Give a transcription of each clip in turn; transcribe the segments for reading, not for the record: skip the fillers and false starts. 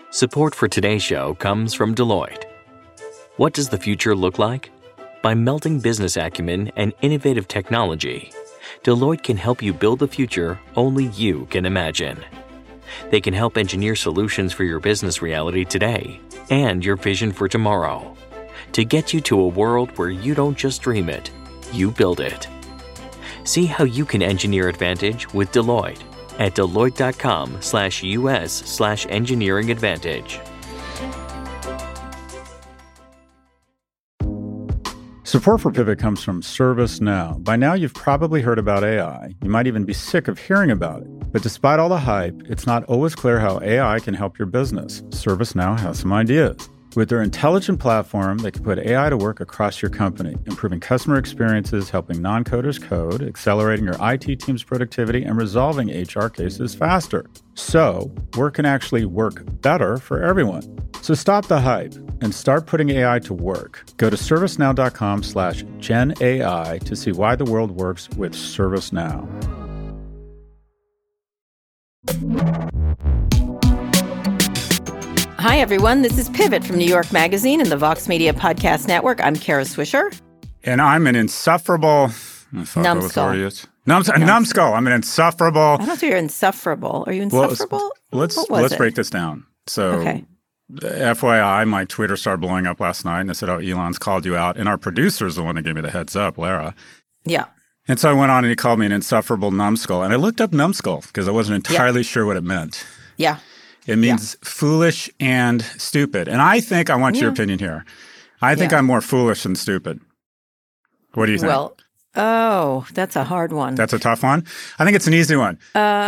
Support for today's show comes from Deloitte. What does the future look like? By melding business acumen and innovative technology, Deloitte can help you build the future only you can imagine. They can help engineer solutions for your business reality today and your vision for tomorrow to get you to a world where you don't just dream it, you build it. See how you can engineer advantage with Deloitte at deloitte.com/US/engineering advantage. Support for Pivot comes from ServiceNow. By now, you've probably heard about AI. You might even be sick of hearing about it. But despite all the hype, it's not always clear how AI can help your business. ServiceNow has some ideas. With their intelligent platform, they can put AI to work across your company, improving customer experiences, helping non-coders code, accelerating your IT team's productivity, and resolving HR cases faster. So, work can actually work better for everyone. So stop the hype and start putting AI to work. Go to servicenow.com/GenAI to see why the world works with ServiceNow. Hi, everyone. This is Pivot from New York Magazine and the Vox Media Podcast Network. I'm Kara Swisher. And I'm an insufferable... Numbskull. Numbskull. I'm an insufferable... I don't know if you're insufferable. Are you insufferable? Let's break this down. So, okay. FYI, my Twitter started blowing up last night, and I said, Elon's called you out. And our producer's the one that gave me the heads up, Lara. Yeah. And so I went on and he called me an insufferable numbskull. And I looked up numbskull because I wasn't entirely sure what it meant. Yeah. It means foolish and stupid. And I think, I want your opinion here. I think I'm more foolish than stupid. What do you think? Well, that's a hard one. That's a tough one? I think it's an easy one.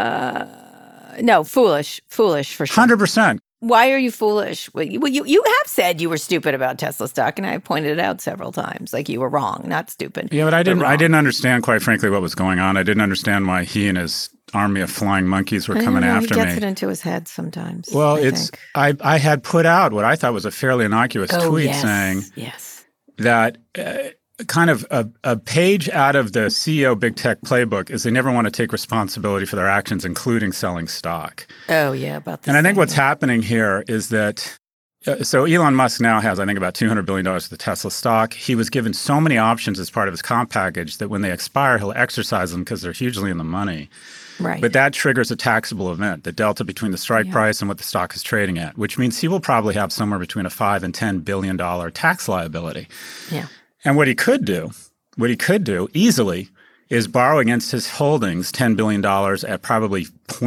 No, foolish for sure. 100%. Why are you foolish? Well, you have said you were stupid about Tesla stock, and I pointed it out several times. Like you were wrong, not stupid. Yeah, but I didn't understand, quite frankly, what was going on. I didn't understand why he and his army of flying monkeys were coming after me. He gets it into his head sometimes. Well, I had put out what I thought was a fairly innocuous tweet saying that kind of a page out of the CEO Big Tech playbook is they never want to take responsibility for their actions, including selling stock. Oh, yeah, about this. And I think what's happening here is that so Elon Musk now has, I think, about $200 billion of the Tesla stock. He was given so many options as part of his comp package that when they expire, he'll exercise them because they're hugely in the money. Right. But that triggers a taxable event, the delta between the strike price and what the stock is trading at, which means he will probably have somewhere between a $5 and $10 billion tax liability. Yeah. And what he could do easily is borrow against his holdings $10 billion at probably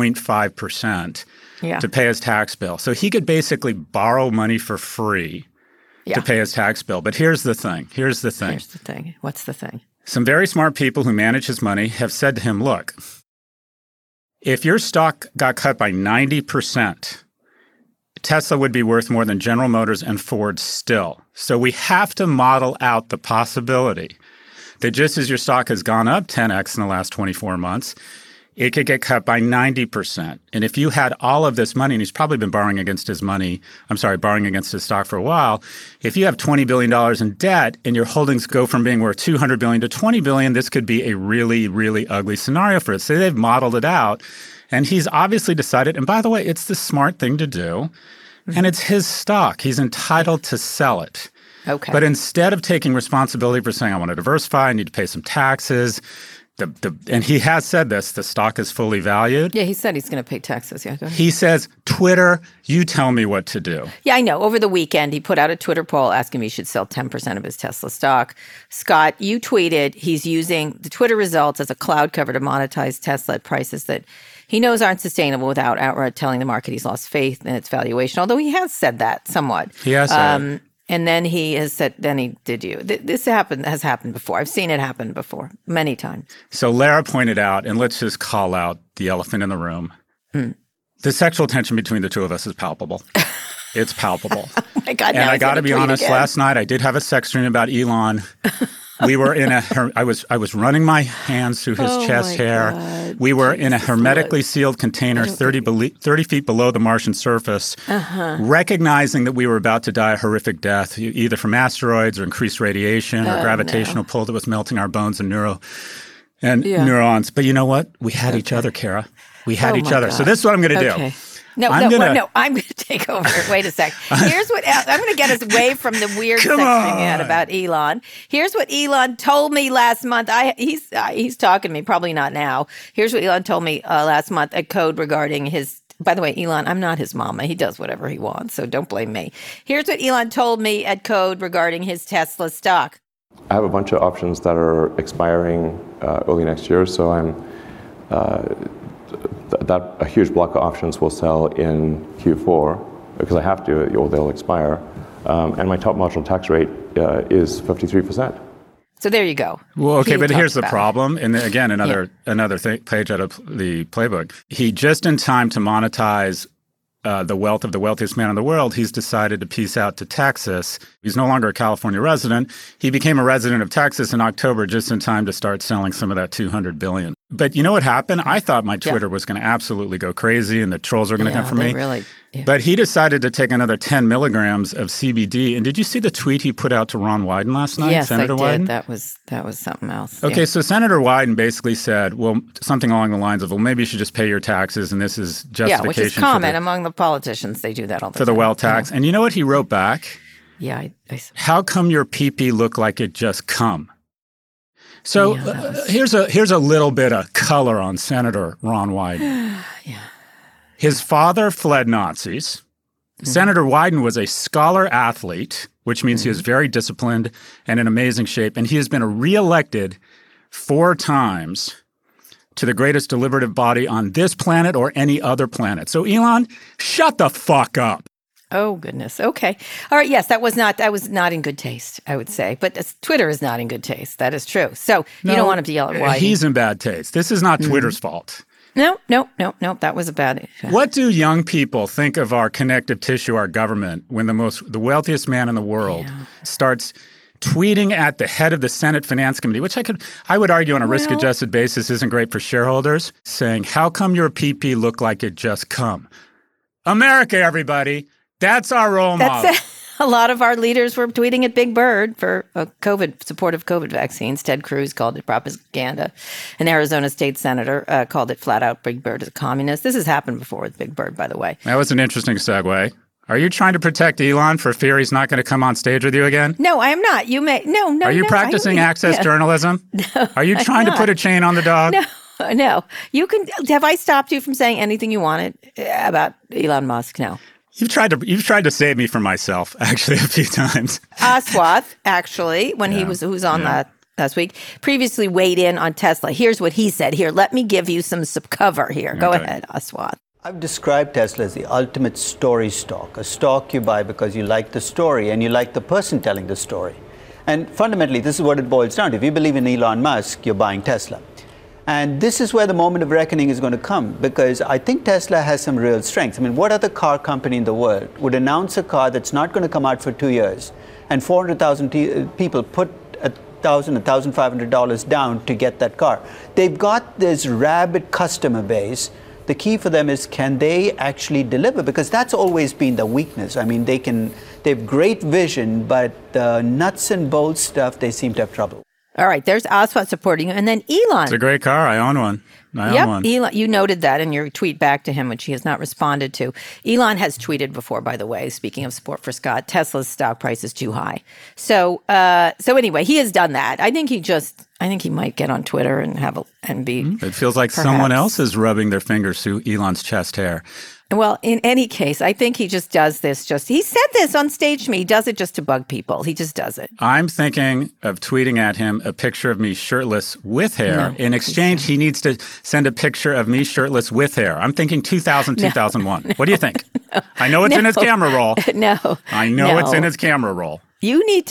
0.5% to pay his tax bill. So he could basically borrow money for free to pay his tax bill. But here's the thing. What's the thing? Some very smart people who manage his money have said to him, look, if your stock got cut by 90%, Tesla would be worth more than General Motors and Ford still. So we have to model out the possibility that just as your stock has gone up 10x in the last 24 months, it could get cut by 90%. And if you had all of this money, and he's probably been borrowing against his stock for a while, if you have $20 billion in debt and your holdings go from being worth $200 billion to $20 billion, this could be a really, really ugly scenario for it. So they've modeled it out. And he's obviously decided, and by the way, it's the smart thing to do, and it's his stock. He's entitled to sell it. Okay. But instead of taking responsibility for saying, I want to diversify, I need to pay some taxes, and he has said this, the stock is fully valued. Yeah, he said he's going to pay taxes. Yeah, go ahead. He says, Twitter, you tell me what to do. Yeah, I know. Over the weekend, he put out a Twitter poll asking me he should sell 10% of his Tesla stock. Scott, you tweeted he's using the Twitter results as a cloud cover to monetize Tesla at prices that he knows aren't sustainable without outright telling the market he's lost faith in its valuation, although he has said that somewhat. He has said it. And then he has said, then he did you. This has happened before. I've seen it happen before, many times. So Lara pointed out, and let's just call out the elephant in the room. The sexual tension between the two of us is palpable. It's palpable. Oh my God! And I got to be honest. Again. Last night I did have a sex dream about Elon. We were in I was running my hands through his chest hair. God. We were in a hermetically sealed container 30 feet below the Martian surface, recognizing that we were about to die a horrific death, either from asteroids or increased radiation or gravitational pull that was melting our bones and neurons. But you know what? We had each other, Kara. We had each other. God. So this is what I'm going to do. No, I'm going to take over. Wait a sec. Here's what I'm going to get us away from the weird sex thing you had about Elon. Here's what Elon told me last month. He's talking to me, probably not now. Here's what Elon told me last month at Code regarding his. By the way, Elon, I'm not his mama. He does whatever he wants, so don't blame me. Here's what Elon told me at Code regarding his Tesla stock. I have a bunch of options that are expiring early next year, so a huge block of options will sell in Q4 because I have to, or they'll expire. And my top marginal tax rate is 53%. So there you go. Well, okay, but here's the problem. And again, another page out of the playbook. He just in time to monetize the wealth of the wealthiest man in the world, he's decided to peace out to Texas. He's no longer a California resident. He became a resident of Texas in October just in time to start selling some of that $200 billion. But you know what happened? I thought my Twitter was going to absolutely go crazy and the trolls were going to come for me. Really, But he decided to take another 10 milligrams of CBD. And did you see the tweet he put out to Ron Wyden last night? Yes, Senator I did. Wyden? That was something else. Okay, so Senator Wyden basically said, well, something along the lines of, well, maybe you should just pay your taxes, and this is justification. Yeah, which is common among the politicians. They do that all the time. For the wealth tax. And you know what he wrote back? Yeah. How come your pee-pee look like it just come? So here's a little bit of color on Senator Ron Wyden. His father fled Nazis. Senator Wyden was a scholar athlete, which means he was very disciplined and in amazing shape. And he has been reelected 4 times to the greatest deliberative body on this planet or any other planet. So Elon, shut the fuck up. Oh, goodness. Okay. All right. Yes, that was not in good taste, I would say. But Twitter is not in good taste. That is true. So you don't want him to yell at Wyden. He's in bad taste. This is not Twitter's fault. No. That was a bad. What do young people think of our connective tissue, our government, when the wealthiest man in the world starts tweeting at the head of the Senate Finance Committee, which I would argue on a risk-adjusted basis isn't great for shareholders, saying, how come your PP look like it just come? America, everybody. That's our role model. A lot of our leaders were tweeting at Big Bird for support of COVID vaccines. Ted Cruz called it propaganda. An Arizona state senator called it flat out Big Bird is a communist. This has happened before with Big Bird, by the way. That was an interesting segue. Are you trying to protect Elon for fear he's not going to come on stage with you again? No, I am not. You may no. Are you practicing access journalism? No, are you trying to put a chain on the dog? No. You can. Have I stopped you from saying anything you wanted about Elon Musk? No. You've tried to save me from myself, actually, a few times. Aswath, actually, when who was on that last week, previously weighed in on Tesla. Here's what he said. Here, let me give you some cover here. Go ahead, Aswath. I've described Tesla as the ultimate story stock, a stock you buy because you like the story and you like the person telling the story. And fundamentally, this is what it boils down to. If you believe in Elon Musk, you're buying Tesla. And this is where the moment of reckoning is going to come, because I think Tesla has some real strengths. I mean, what other car company in the world would announce a car that's not going to come out for 2 years and 400,000 people put $1,000, $1,500 down to get that car? They've got this rabid customer base. The key for them is, can they actually deliver? Because that's always been the weakness. I mean, they have great vision, but the nuts and bolts stuff, they seem to have trouble. All right, there's Aswath supporting you. And then Elon. It's a great car. I own one. Elon, you noted that in your tweet back to him, which he has not responded to. Elon has tweeted before, by the way, speaking of support for Scott, Tesla's stock price is too high. So anyway, he has done that. I think he might get on Twitter and be. It feels like someone else is rubbing their fingers through Elon's chest hair. Well, in any case, I think he just does this. He said this on stage to me. He does it just to bug people. He just does it. I'm thinking of tweeting at him a picture of me shirtless with hair. No, in exchange, he needs to send a picture of me shirtless with hair. I'm thinking 2000, 2001. What do you think? I know it's in his camera roll. I know it's in his camera roll. You need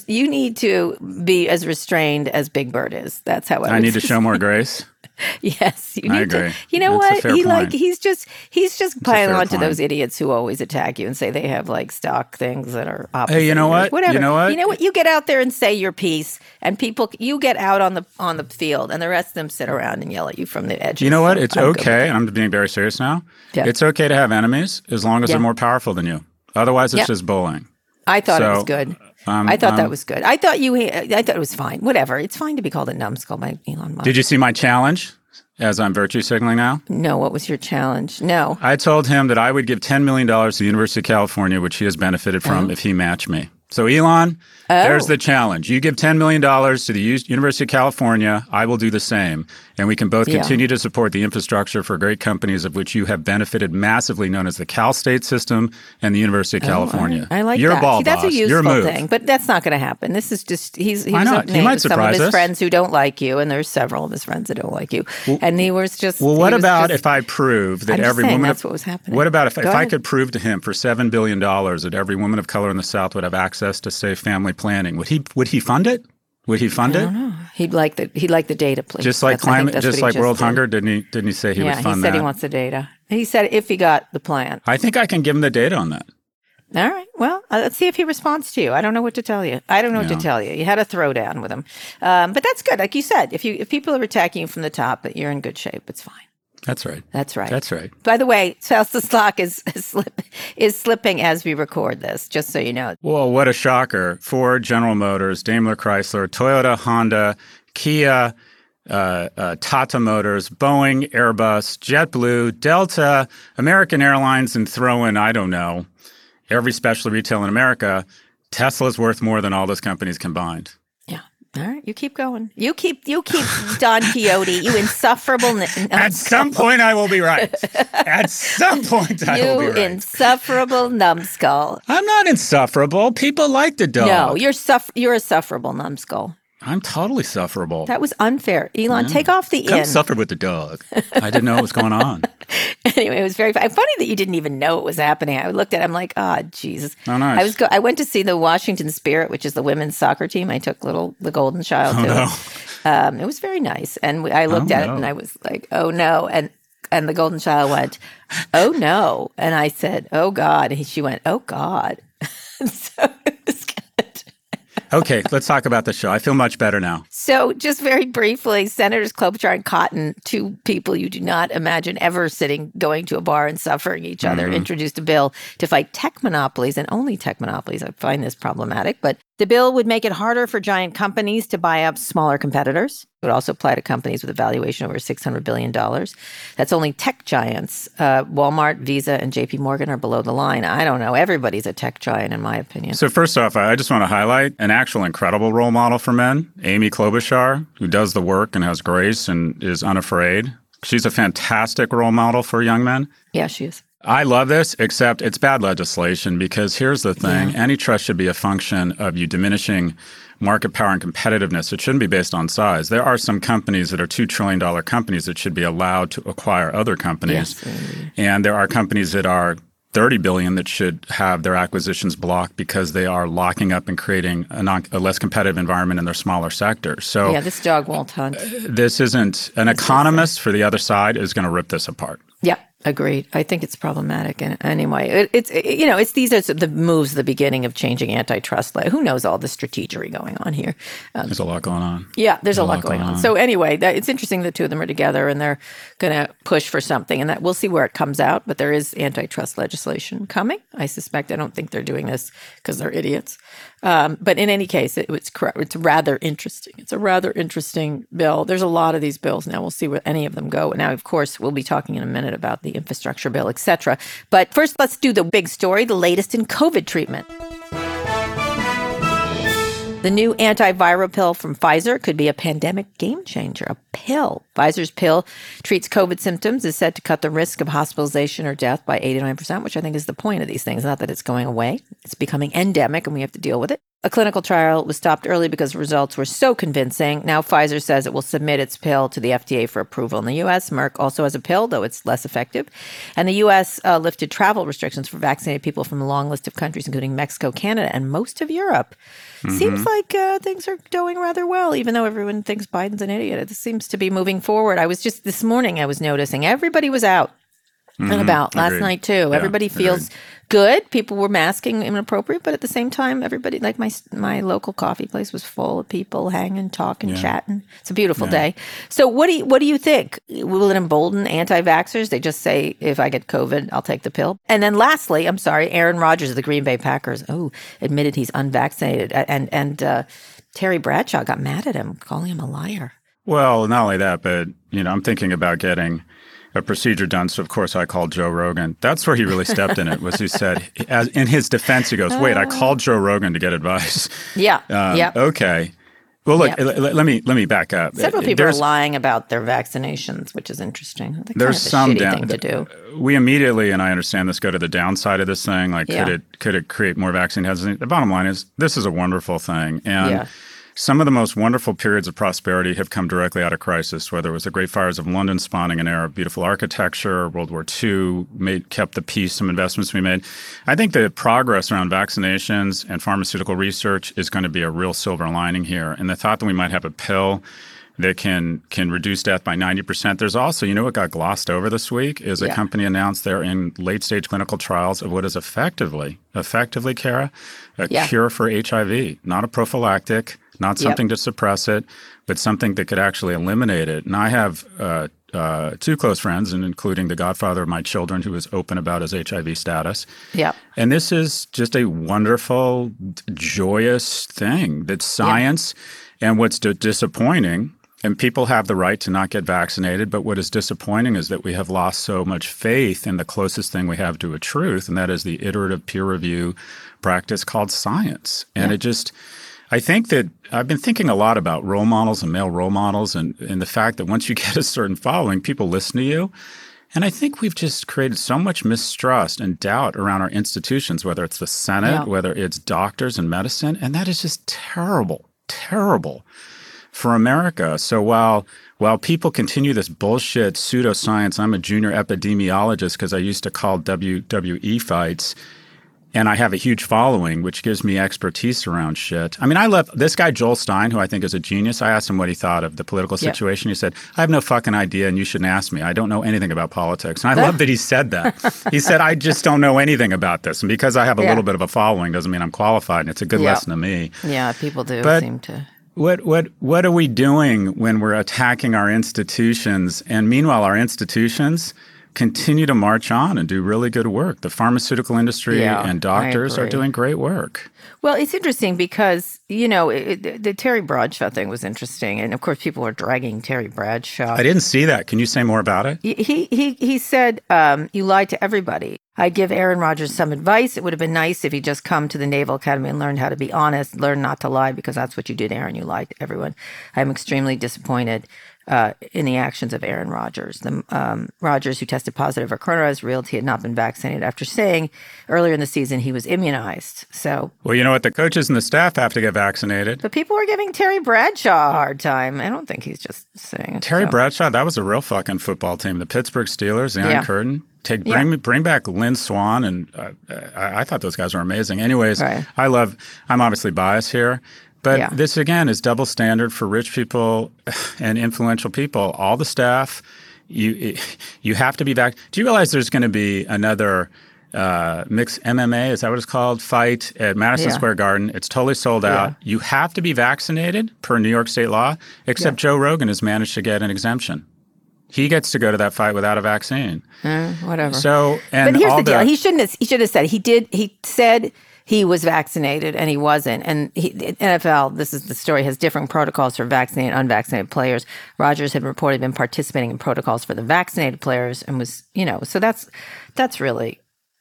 to be as restrained as Big Bird is. That's how I need to show more grace. Yes, you need I agree. to. You know That's what? He's just piling onto those idiots who always attack you and say they have like stock things that are opposite. Hey, you know what? Whatever. You know what? You get out there and say your piece, and you get out on the field, and the rest of them sit around and yell at you from the edge. You know what? It's okay, and I'm being very serious now. Yeah. It's okay to have enemies as long as they're more powerful than you. Otherwise, it's just bullying. I thought it was good. I thought that was good. I thought it was fine. Whatever. It's fine to be called a numbskull by Elon Musk. Did you see my challenge? as I'm virtue signaling now? No, what was your challenge? No. I told him that I would give $10 million to the University of California, which he has benefited from, if he matched me. So, Elon, there's the challenge. You give $10 million to the University of California, I will do the same. And we can both continue to support the infrastructure for great companies of which you have benefited massively, known as the Cal State system and the University of California. I like Your that. ball, See, that's boss. a useful Your move. thing. But that's not going to happen. This is just, he was not? He might some of surprise his us. friends who don't like you, and there's several of his friends that don't like you. And he was just... Well, what about if I prove that every woman... that's what was happening. What about if I could prove to him for $7 billion that every woman of color in the South would have access to safe family planning? Would he fund it? Would he fund it? I don't know. He'd like the data, please. Just like climate, just like world hunger, didn't he say he would fund that? Yeah, he said he wants the data. He said if he got the plan. I think I can give him the data on that. All right. Well, let's see if he responds to you. I don't know what to tell you. I don't know what to tell you. You had a throwdown with him. But that's good. Like you said, if people are attacking you from the top, but you're in good shape, it's fine. That's right. That's right. That's right. By the way, Tesla stock is slipping as we record this, just so you know. Well, what a shocker. Ford, General Motors, Daimler Chrysler, Toyota, Honda, Kia, Tata Motors, Boeing, Airbus, JetBlue, Delta, American Airlines, and throw in, I don't know, every specialty retail in America. Tesla's worth more than all those companies combined. All right, you keep going. You keep Don Quixote, you insufferable. At some point, I will be right. At some point, I will be right. You insufferable numbskull. I'm not insufferable. People like the dog. No, you're a sufferable numbskull. I'm totally sufferable. That was unfair. Elon, take off the Come in. suffer with the dog. I didn't know what was going on. Anyway, it was very funny that you didn't even know it was happening. I looked at it, I'm like, Jesus. Oh, nice. I went to see the Washington Spirit, which is the women's soccer team. I took the golden child to it. It was very nice. And I looked at it and I was like, oh no. And the golden child went, oh no. And I said, oh God. And she went, oh God. So it was good. Okay, let's talk about the show. I feel much better now. So just very briefly, Senators Klobuchar and Cotton, two people you do not imagine ever going to a bar and suffering each other, introduced a bill to fight tech monopolies and only tech monopolies. I find this problematic, but the bill would make it harder for giant companies to buy up smaller competitors. It would also apply to companies with a valuation over $600 billion. That's only tech giants. Walmart, Visa, and JP Morgan are below the line. I don't know. Everybody's a tech giant, in my opinion. So first off, I just want to highlight an actual incredible role model for men, Amy Klobuchar, who does the work and has grace and is unafraid. She's a fantastic role model for young men. Yeah, she is. I love this, except it's bad legislation because here's the thing. Antitrust should be a function of you diminishing market power and competitiveness. It shouldn't be based on size. There are some companies that are $2 trillion companies that should be allowed to acquire other companies. Yes. And there are companies that are $30 billion that should have their acquisitions blocked because they are locking up and creating a less competitive environment in their smaller sectors. So yeah, this dog won't hunt. This isn't – an economist for the other side is going to rip this apart. Yeah. Agreed. I think it's problematic. And anyway, it's these are the moves, the beginning of changing antitrust law. Who knows all the strategery going on here? There's a lot going on. Yeah, there's a lot going on. So anyway, it's interesting the two of them are together and they're going to push for something. And that we'll see where it comes out. But there is antitrust legislation coming. I suspect. I don't think they're doing this because they're idiots. But in any case, it's rather interesting. It's a rather interesting bill. There's a lot of these bills now. We'll see where any of them go. Now, of course, we'll be talking in a minute about the infrastructure bill, et cetera. But first, let's do the big story, the latest in COVID treatment. The new antiviral pill from Pfizer could be a pandemic game changer. A pill. Pfizer's pill treats COVID symptoms, is said to cut the risk of hospitalization or death by 89%, which I think is the point of these things. Not that it's going away. It's becoming endemic and we have to deal with it. A clinical trial was stopped early because results were so convincing. Now Pfizer says it will submit its pill to the FDA for approval in the U.S. Merck also has a pill, though it's less effective. And the U.S. Lifted travel restrictions for vaccinated people from a long list of countries, including Mexico, Canada, and most of Europe. Seems like things are going rather well, even though everyone thinks Biden's an idiot. It seems to be moving forward. This morning I was noticing everybody was out and about last night too. Yeah, everybody feels good. People were masking inappropriate, but at the same time, everybody, like my local coffee place was full of people hanging, talking, chatting. It's a beautiful day. So what do you think? Will it embolden anti-vaxxers? They just say, if I get COVID, I'll take the pill. And then lastly, Aaron Rodgers of the Green Bay Packers, admitted he's unvaccinated. And Terry Bradshaw got mad at him, calling him a liar. Well, not only that, but, I'm thinking about getting a procedure done. So, of course, I called Joe Rogan. That's where he really stepped in it, was he said, in his defense, he goes, wait, I called Joe Rogan to get advice. Yeah. Okay. Well, look, let me back up. Several people are lying about their vaccinations, which is interesting. That's there's kind of a some shitty thing to do. We immediately, and I understand this, go to the downside of this thing. Like, could it create more vaccine hesitancy? The bottom line is, this is a wonderful thing. And some of the most wonderful periods of prosperity have come directly out of crisis, whether it was the Great Fires of London spawning an era of beautiful architecture, World War II kept the peace, some investments we made. I think the progress around vaccinations and pharmaceutical research is going to be a real silver lining here. And the thought that we might have a pill that can reduce death by 90%. There's also, what got glossed over this week is a company announced they're in late-stage clinical trials of what is effectively, Kara, a cure for HIV, not a prophylactic, not something to suppress it, but something that could actually eliminate it. And I have two close friends, and including the godfather of my children, who is open about his HIV status. Yeah. And this is just a wonderful, joyous thing that science, and what's disappointing, and people have the right to not get vaccinated, but what is disappointing is that we have lost so much faith in the closest thing we have to a truth, and that is the iterative peer review practice called science. And I think that I've been thinking a lot about role models and male role models and the fact that once you get a certain following, people listen to you. And I think we've just created so much mistrust and doubt around our institutions, whether it's the Senate, whether it's doctors and medicine. And that is just terrible, terrible for America. So while people continue this bullshit pseudoscience, I'm a junior epidemiologist because I used to call WWE fights. And I have a huge following, which gives me expertise around shit. I mean, I love this guy, Joel Stein, who I think is a genius. I asked him what he thought of the political situation. He said, I have no fucking idea, and you shouldn't ask me. I don't know anything about politics. And I love that he said that. He said, I just don't know anything about this. And because I have a little bit of a following doesn't mean I'm qualified. And it's a good lesson to me. Yeah, people do seem to. What are we doing when we're attacking our institutions? And meanwhile, our institutions continue to march on and do really good work. The pharmaceutical industry and doctors are doing great work. Well, it's interesting because, the Terry Bradshaw thing was interesting. And, of course, people are dragging Terry Bradshaw. I didn't see that. Can you say more about it? He said, you lied to everybody. I'd give Aaron Rodgers some advice. It would have been nice if he'd just come to the Naval Academy and learned how to be honest, learn not to lie, because that's what you did, Aaron. You lied to everyone. I'm extremely disappointed in the actions of Aaron Rodgers. Rodgers, who tested positive for coronavirus, revealed he had not been vaccinated after saying earlier in the season he was immunized. So, well, you know what? The coaches and the staff have to get vaccinated. But people are giving Terry Bradshaw a hard time. I don't think he's just saying it. Terry Bradshaw, that was a real fucking football team. The Pittsburgh Steelers, the Iron Curtain. Bring back Lynn Swann, and I thought those guys were amazing. Anyways, I'm obviously biased here. But this, again, is double standard for rich people and influential people. All the staff, you have to be back. Do you realize there's going to be another mixed MMA, is that what it's called, fight at Madison Square Garden? It's totally sold out. You have to be vaccinated per New York state law, except Joe Rogan has managed to get an exemption. He gets to go to that fight without a vaccine. Whatever. So, but here's the deal. He should have said. He said he was vaccinated and he wasn't. And NFL, this is the story, has different protocols for vaccinated and unvaccinated players. Rodgers had reported been participating in protocols for the vaccinated players and was, so that's right.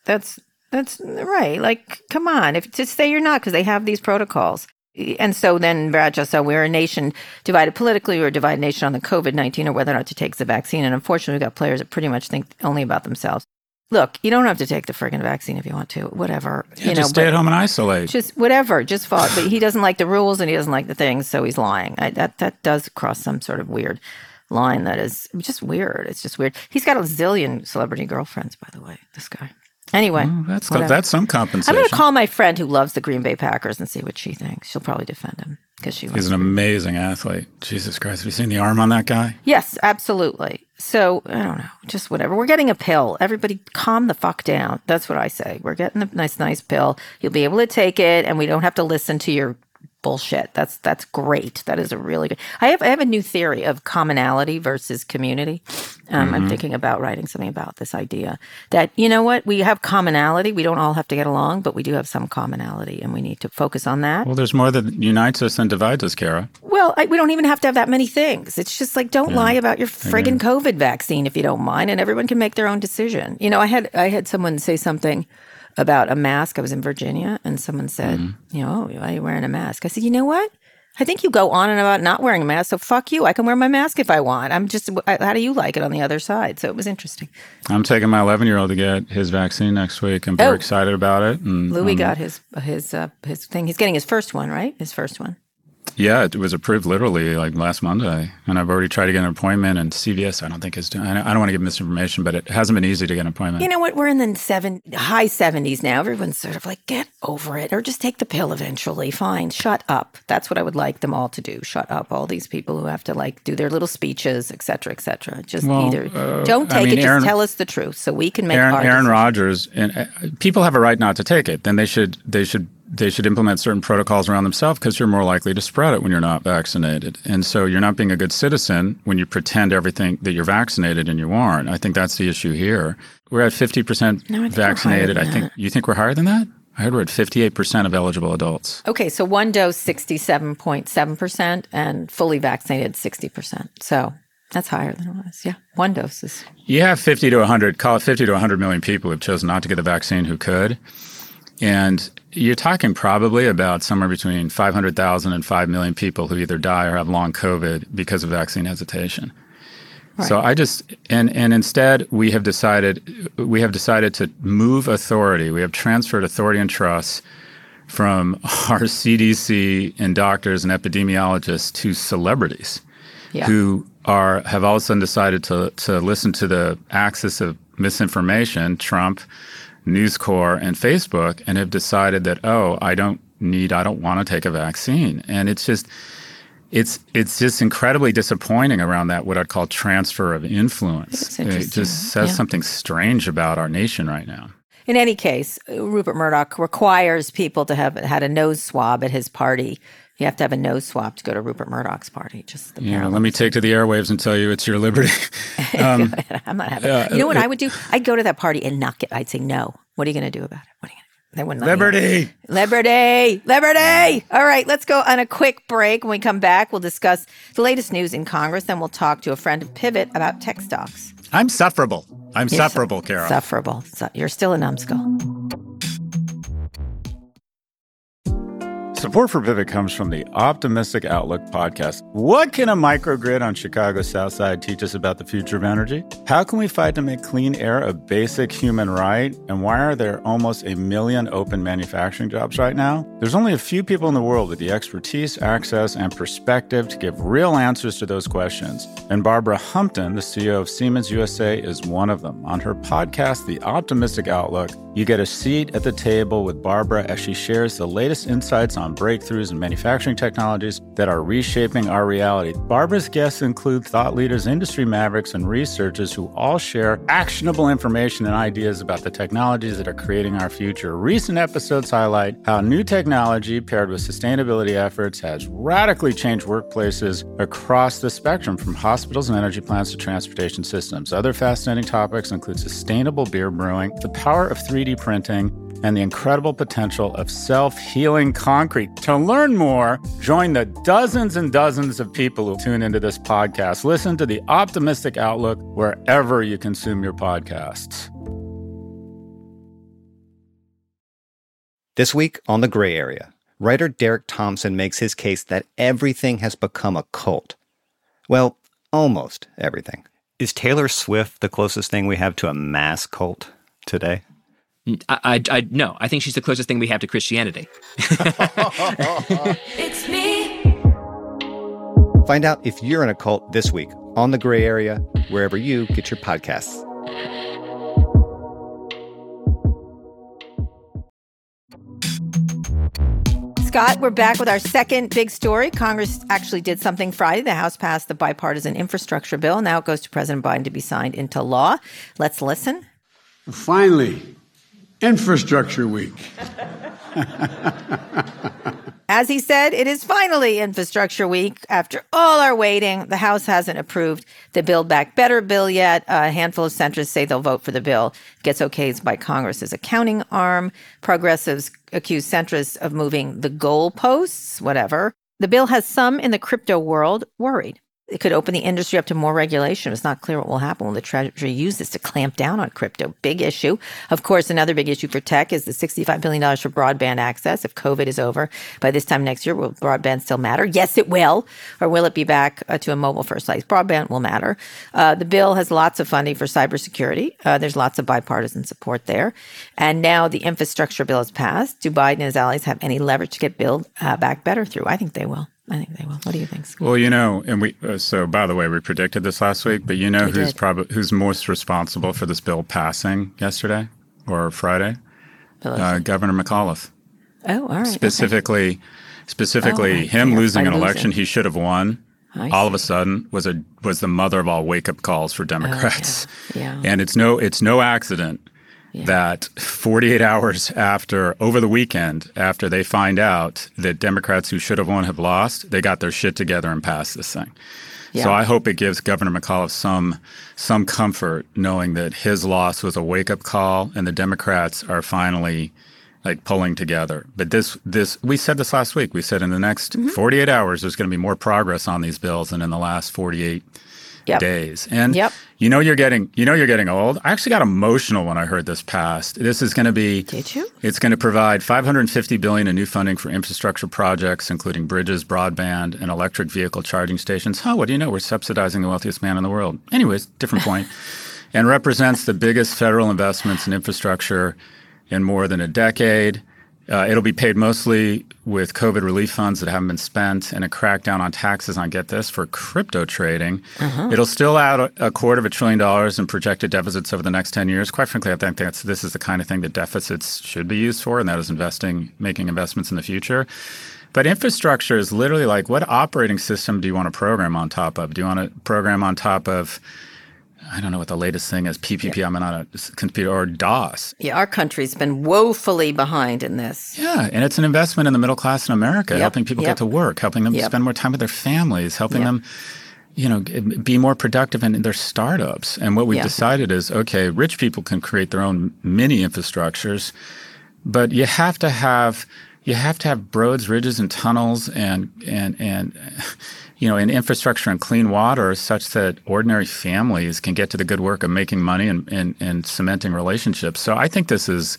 Like, come on, just say you're not, because they have these protocols. And so then Bradshaw said, we're a nation divided politically, we're a divided nation on the COVID-19 or whether or not to take the vaccine. And unfortunately, we've got players that pretty much think only about themselves. Look, you don't have to take the friggin' vaccine if you want to, whatever. Just stay at home and isolate. Just whatever, just follow. But he doesn't like the rules and he doesn't like the things, so he's lying. That does cross some sort of weird line that is just weird. It's just weird. He's got a zillion celebrity girlfriends, by the way, this guy. Anyway. That's some compensation. I'm going to call my friend who loves the Green Bay Packers and see what she thinks. She'll probably defend him. He's an amazing athlete. Jesus Christ. Have you seen the arm on that guy? Yes, absolutely. So, I don't know. Just whatever. We're getting a pill. Everybody calm the fuck down. That's what I say. We're getting a nice pill. You'll be able to take it, and we don't have to listen to your bullshit. That's great. That is a really good. I have a new theory of commonality versus community. I'm thinking about writing something about this idea that, you know what, we have commonality. We don't all have to get along, but we do have some commonality, and we need to focus on that. Well, there's more that unites us than divides us, Kara. Well, we don't even have to have that many things. It's just like, don't lie about your friggin' COVID vaccine if you don't mind, and everyone can make their own decision. You know, I had someone say something about a mask. I was in Virginia, and someone said, you know, why are you wearing a mask? I said, you know what? I think you go on and about not wearing a mask, so fuck you. I can wear my mask if I want. How do you like it on the other side? So it was interesting. I'm taking my 11-year-old to get his vaccine next week. I'm very excited about it. And, Louis got his thing. He's getting his first one, right? His first one. Yeah, it was approved literally like last Monday, and I've already tried to get an appointment. And CVS, I don't think is doing. I don't want to give misinformation, but it hasn't been easy to get an appointment. You know what? We're in the high 70s now. Everyone's sort of like, get over it, or just take the pill eventually. Fine, shut up. That's what I would like them all to do. Shut up. All these people who have to like do their little speeches, et cetera, et cetera. Just don't take it. Just tell us the truth so we can make our decisions. Aaron Rodgers and people have a right not to take it. Then they should implement certain protocols around themselves because you're more likely to spread it when you're not vaccinated. And so you're not being a good citizen when you pretend everything that you're vaccinated and you aren't. I think that's the issue here. We're at 50% vaccinated. You think we're higher than that? I heard we're at 58% of eligible adults. Okay, so one dose, 67.7%, and fully vaccinated, 60%. So that's higher than it was. Yeah, one dose is. You have 50 to 100, call it 50 to 100 million people who've chosen not to get the vaccine who could. And you're talking probably about somewhere between 500,000 and 5 million people who either die or have long COVID because of vaccine hesitation. Right. So and instead we have decided to move authority. We have transferred authority and trust from our CDC and doctors and epidemiologists to celebrities who have all of a sudden decided to listen to the axis of misinformation, Trump, News Corp, and Facebook, and have decided that, I don't want to take a vaccine. And it's just incredibly disappointing around that, what I'd call transfer of influence. It just says something strange about our nation right now. In any case, Rupert Murdoch requires people to have had a nose swab at his party. You have to have a nose swab to go to Rupert Murdoch's party. Let me take to the airwaves and tell you it's your liberty. I'm not having it. You know what I would do? I'd go to that party and knock it. I'd say, no. What are you going to do about it? What are you going to do? They wouldn't let me. Liberty. All right, let's go on a quick break. When we come back, we'll discuss the latest news in Congress. Then we'll talk to a friend of Pivot about tech stocks. I'm sufferable. Sufferable, Carol. Sufferable. You're still a numbskull. Support for Pivot comes from the Optimistic Outlook podcast. What can a microgrid on Chicago's South Side teach us about the future of energy? How can we fight to make clean air a basic human right? And why are there almost 1 million open manufacturing jobs right now? There's only a few people in the world with the expertise, access, and perspective to give real answers to those questions. And Barbara Humpton, the CEO of Siemens USA, is one of them. On her podcast, The Optimistic Outlook, you get a seat at the table with Barbara as she shares the latest insights on breakthroughs in manufacturing technologies that are reshaping our reality. Barbara's guests include thought leaders, industry mavericks, and researchers who all share actionable information and ideas about the technologies that are creating our future. Recent episodes highlight how new technology paired with sustainability efforts has radically changed workplaces across the spectrum, from hospitals and energy plants to transportation systems. Other fascinating topics include sustainable beer brewing, the power of 3D printing, and the incredible potential of self-healing concrete. To learn more, join the dozens and dozens of people who tune into this podcast. Listen to The Optimistic Outlook wherever you consume your podcasts. This week on The Gray Area, writer Derek Thompson makes his case that everything has become a cult. Well, almost everything. Is Taylor Swift the closest thing we have to a mass cult today? No, I think she's the closest thing we have to Christianity. It's me. Find out if you're in a cult this week on The Gray Area, wherever you get your podcasts. Scott, we're back with our second big story. Congress actually did something Friday. The House passed the bipartisan infrastructure bill. Now it goes to President Biden to be signed into law. Let's listen. Finally, Infrastructure Week. As he said, it is finally infrastructure week. After all our waiting, the House hasn't approved the Build Back Better bill yet. A handful of centrists say they'll vote for the bill. Gets okayed by Congress's accounting arm. Progressives accuse centrists of moving the goalposts, whatever. The bill has some in the crypto world worried. It could open the industry up to more regulation. It's not clear what will happen when the Treasury uses this to clamp down on crypto. Big issue. Of course, another big issue for tech is the $65 billion for broadband access. If COVID is over by this time next year, will broadband still matter? Yes, it will. Or will it be back to a mobile-first slice? Broadband will matter. The bill has lots of funding for cybersecurity. There's lots of bipartisan support there. And now the infrastructure bill is passed. Do Biden and his allies have any leverage to get Build Back Better through? I think they will. What do you think, Scott? Well, and we so by the way, we predicted this last week, but who's most responsible for this bill passing yesterday or Friday? Governor McAuliffe. Oh, all right. Specifically, him losing an election he should have won. All of a sudden was the mother of all wake up calls for Democrats. Yeah. And it's no accident that 48 hours over the weekend, after they find out that Democrats who should have won have lost, they got their shit together and passed this thing. Yeah. So I hope it gives Governor McAuliffe some comfort knowing that his loss was a wake-up call and the Democrats are finally pulling together. But this we said this last week. We said in the next 48 hours there's going to be more progress on these bills than in the last 48 days. And you're getting old. I actually got emotional when I heard this passed. This is going to be Did you? It's going to provide $550 billion in new funding for infrastructure projects, including bridges, broadband, and electric vehicle charging stations. What do you know? We're subsidizing the wealthiest man in the world. Anyways, different point. And represents the biggest federal investments in infrastructure in more than a decade. It'll be paid mostly with COVID relief funds that haven't been spent and a crackdown on taxes on, get this, for crypto trading. It'll still add $250 billion in projected deficits over the next 10 years. Quite frankly, I think this is the kind of thing that deficits should be used for, and that is making investments in the future. But infrastructure is literally what operating system do you want to program on top of? Do you want to program on top of I don't know what the latest thing is, PPP, I'm not a computer, or DOS. Yeah, our country's been woefully behind in this. Yeah, and it's an investment in the middle class in America, helping people get to work, helping them spend more time with their families, helping them, be more productive in their startups. And what we've decided is, okay, rich people can create their own mini infrastructures, but you have to have roads, ridges, and tunnels and infrastructure and clean water such that ordinary families can get to the good work of making money and cementing relationships. So I think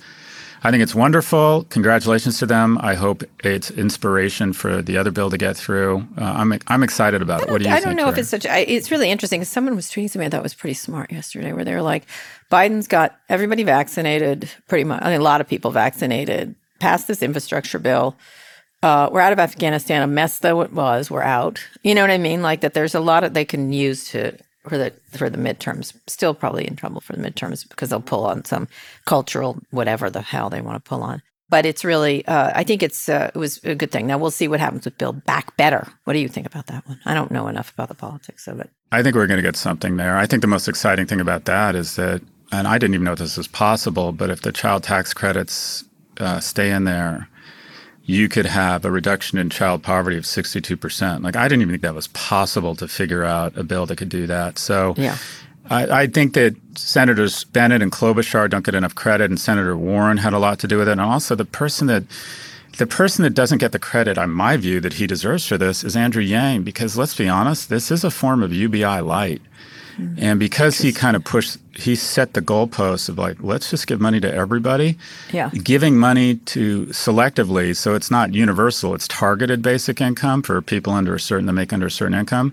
it's wonderful. Congratulations to them. I hope it's inspiration for the other bill to get through. I'm excited about it. What do you think? I don't know if it's it's really interesting. Someone was tweeting something I thought was pretty smart yesterday where they were like, Biden's got everybody vaccinated, pretty much. I mean, a lot of people vaccinated, passed this infrastructure bill. We're out of Afghanistan, a mess though it was, we're out. You know what I mean? That there's a lot of they can use for the midterms. Still probably in trouble for the midterms because they'll pull on some cultural whatever the hell they want to pull on. But it's really, I think it was a good thing. Now we'll see what happens with Build Back Better. What do you think about that one? I don't know enough about the politics of it. I think we're going to get something there. I think the most exciting thing about that is that, and I didn't even know this was possible, but if the child tax credits stay in there, you could have a reduction in child poverty of 62%. I didn't even think that was possible to figure out a bill that could do that. So I think that Senators Bennett and Klobuchar don't get enough credit, and Senator Warren had a lot to do with it. And also the person that doesn't get the credit, in my view, that he deserves for this is Andrew Yang, because let's be honest, this is a form of UBI light. And because he kind of he set the goalposts of let's just give money to everybody. Yeah. Giving money to selectively, so it's not universal, it's targeted basic income for people that make under a certain income.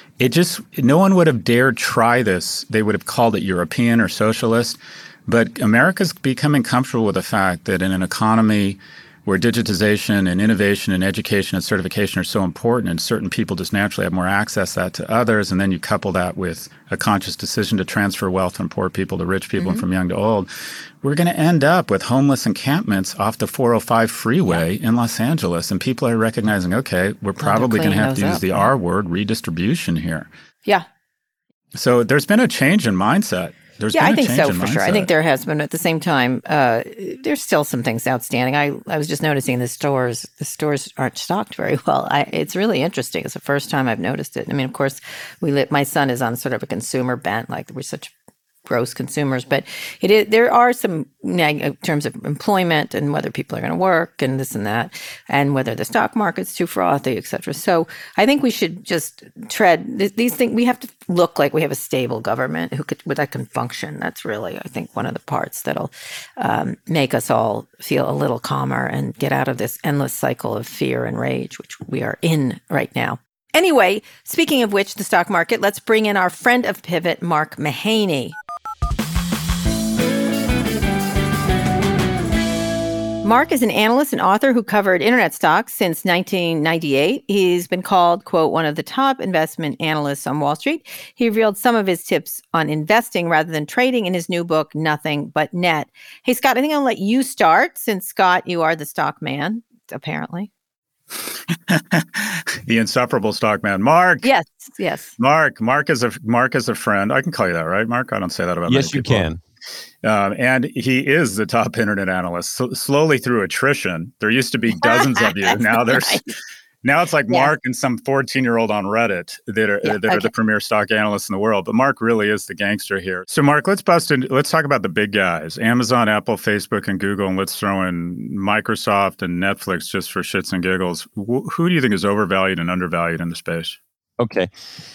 No one would have dared try this. They would have called it European or socialist. But America's becoming comfortable with the fact that in an economy where digitization and innovation and education and certification are so important, and certain people just naturally have more access to that to others, and then you couple that with a conscious decision to transfer wealth from poor people to rich people and from young to old, we're going to end up with homeless encampments off the 405 freeway in Los Angeles. And people are recognizing, okay, we're probably going to have to use the R word, redistribution here. Yeah. So there's been a change in mindset. There's Yeah, been I a think change so in for sure. I mindset. think there has been. At the same time, there's still some things outstanding. I was just noticing the stores aren't stocked very well. It's really interesting. It's the first time I've noticed it. I mean, of course, my son is on sort of a consumer bent, like we're such gross consumers, but there are some in terms of employment and whether people are going to work and this and that, and whether the stock market's too frothy, et cetera. So I think we should just tread these things. We have to look like we have a stable government that can function. That's really, I think, one of the parts that'll make us all feel a little calmer and get out of this endless cycle of fear and rage, which we are in right now. Anyway, speaking of which, the stock market, let's bring in our friend of Pivot, Mark Mahaney. Mark is an analyst and author who covered internet stocks since 1998. He's been called, quote, one of the top investment analysts on Wall Street. He revealed some of his tips on investing rather than trading in his new book, Nothing But Net. Hey, Scott, I think I'll let you start since, Scott, you are the stock man, apparently. The insufferable stock man. Mark. Yes. Mark is a friend. I can call you that, right, Mark? I don't say that about many people. Yes, you can. And he is the top internet analyst. So slowly through attrition, there used to be dozens of you. Now it's like Mark and some 14-year-old on Reddit that are the premier stock analysts in the world. But Mark really is the gangster here. So Mark, let's talk about the big guys: Amazon, Apple, Facebook, and Google, and let's throw in Microsoft and Netflix just for shits and giggles. Who do you think is overvalued and undervalued in the space? Okay.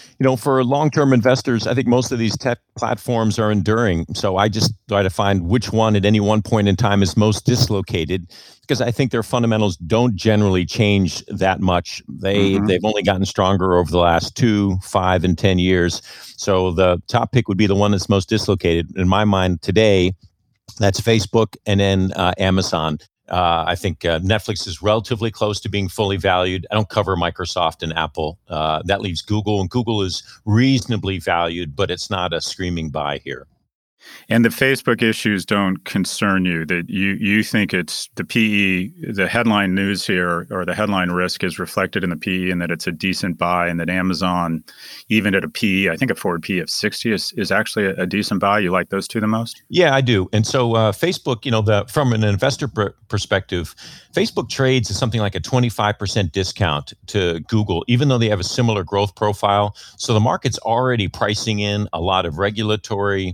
For long-term investors, I think most of these tech platforms are enduring. So I just try to find which one at any one point in time is most dislocated, because I think their fundamentals don't generally change that much. They've only gotten stronger over the last 2, 5, and 10 years. So the top pick would be the one that's most dislocated. In my mind today, that's Facebook and then Amazon. I think Netflix is relatively close to being fully valued. I don't cover Microsoft and Apple. That leaves Google, and Google is reasonably valued, but it's not a screaming buy here. And the Facebook issues don't concern you, that you think it's the PE, the headline news here, or the headline risk is reflected in the PE, and that it's a decent buy, and that Amazon, even at a PE, I think a forward PE of 60 is actually a decent buy. You like those two the most? Yeah, I do. And so Facebook, from an investor perspective, Facebook trades at something like a 25% discount to Google, even though they have a similar growth profile. So the market's already pricing in a lot of regulatory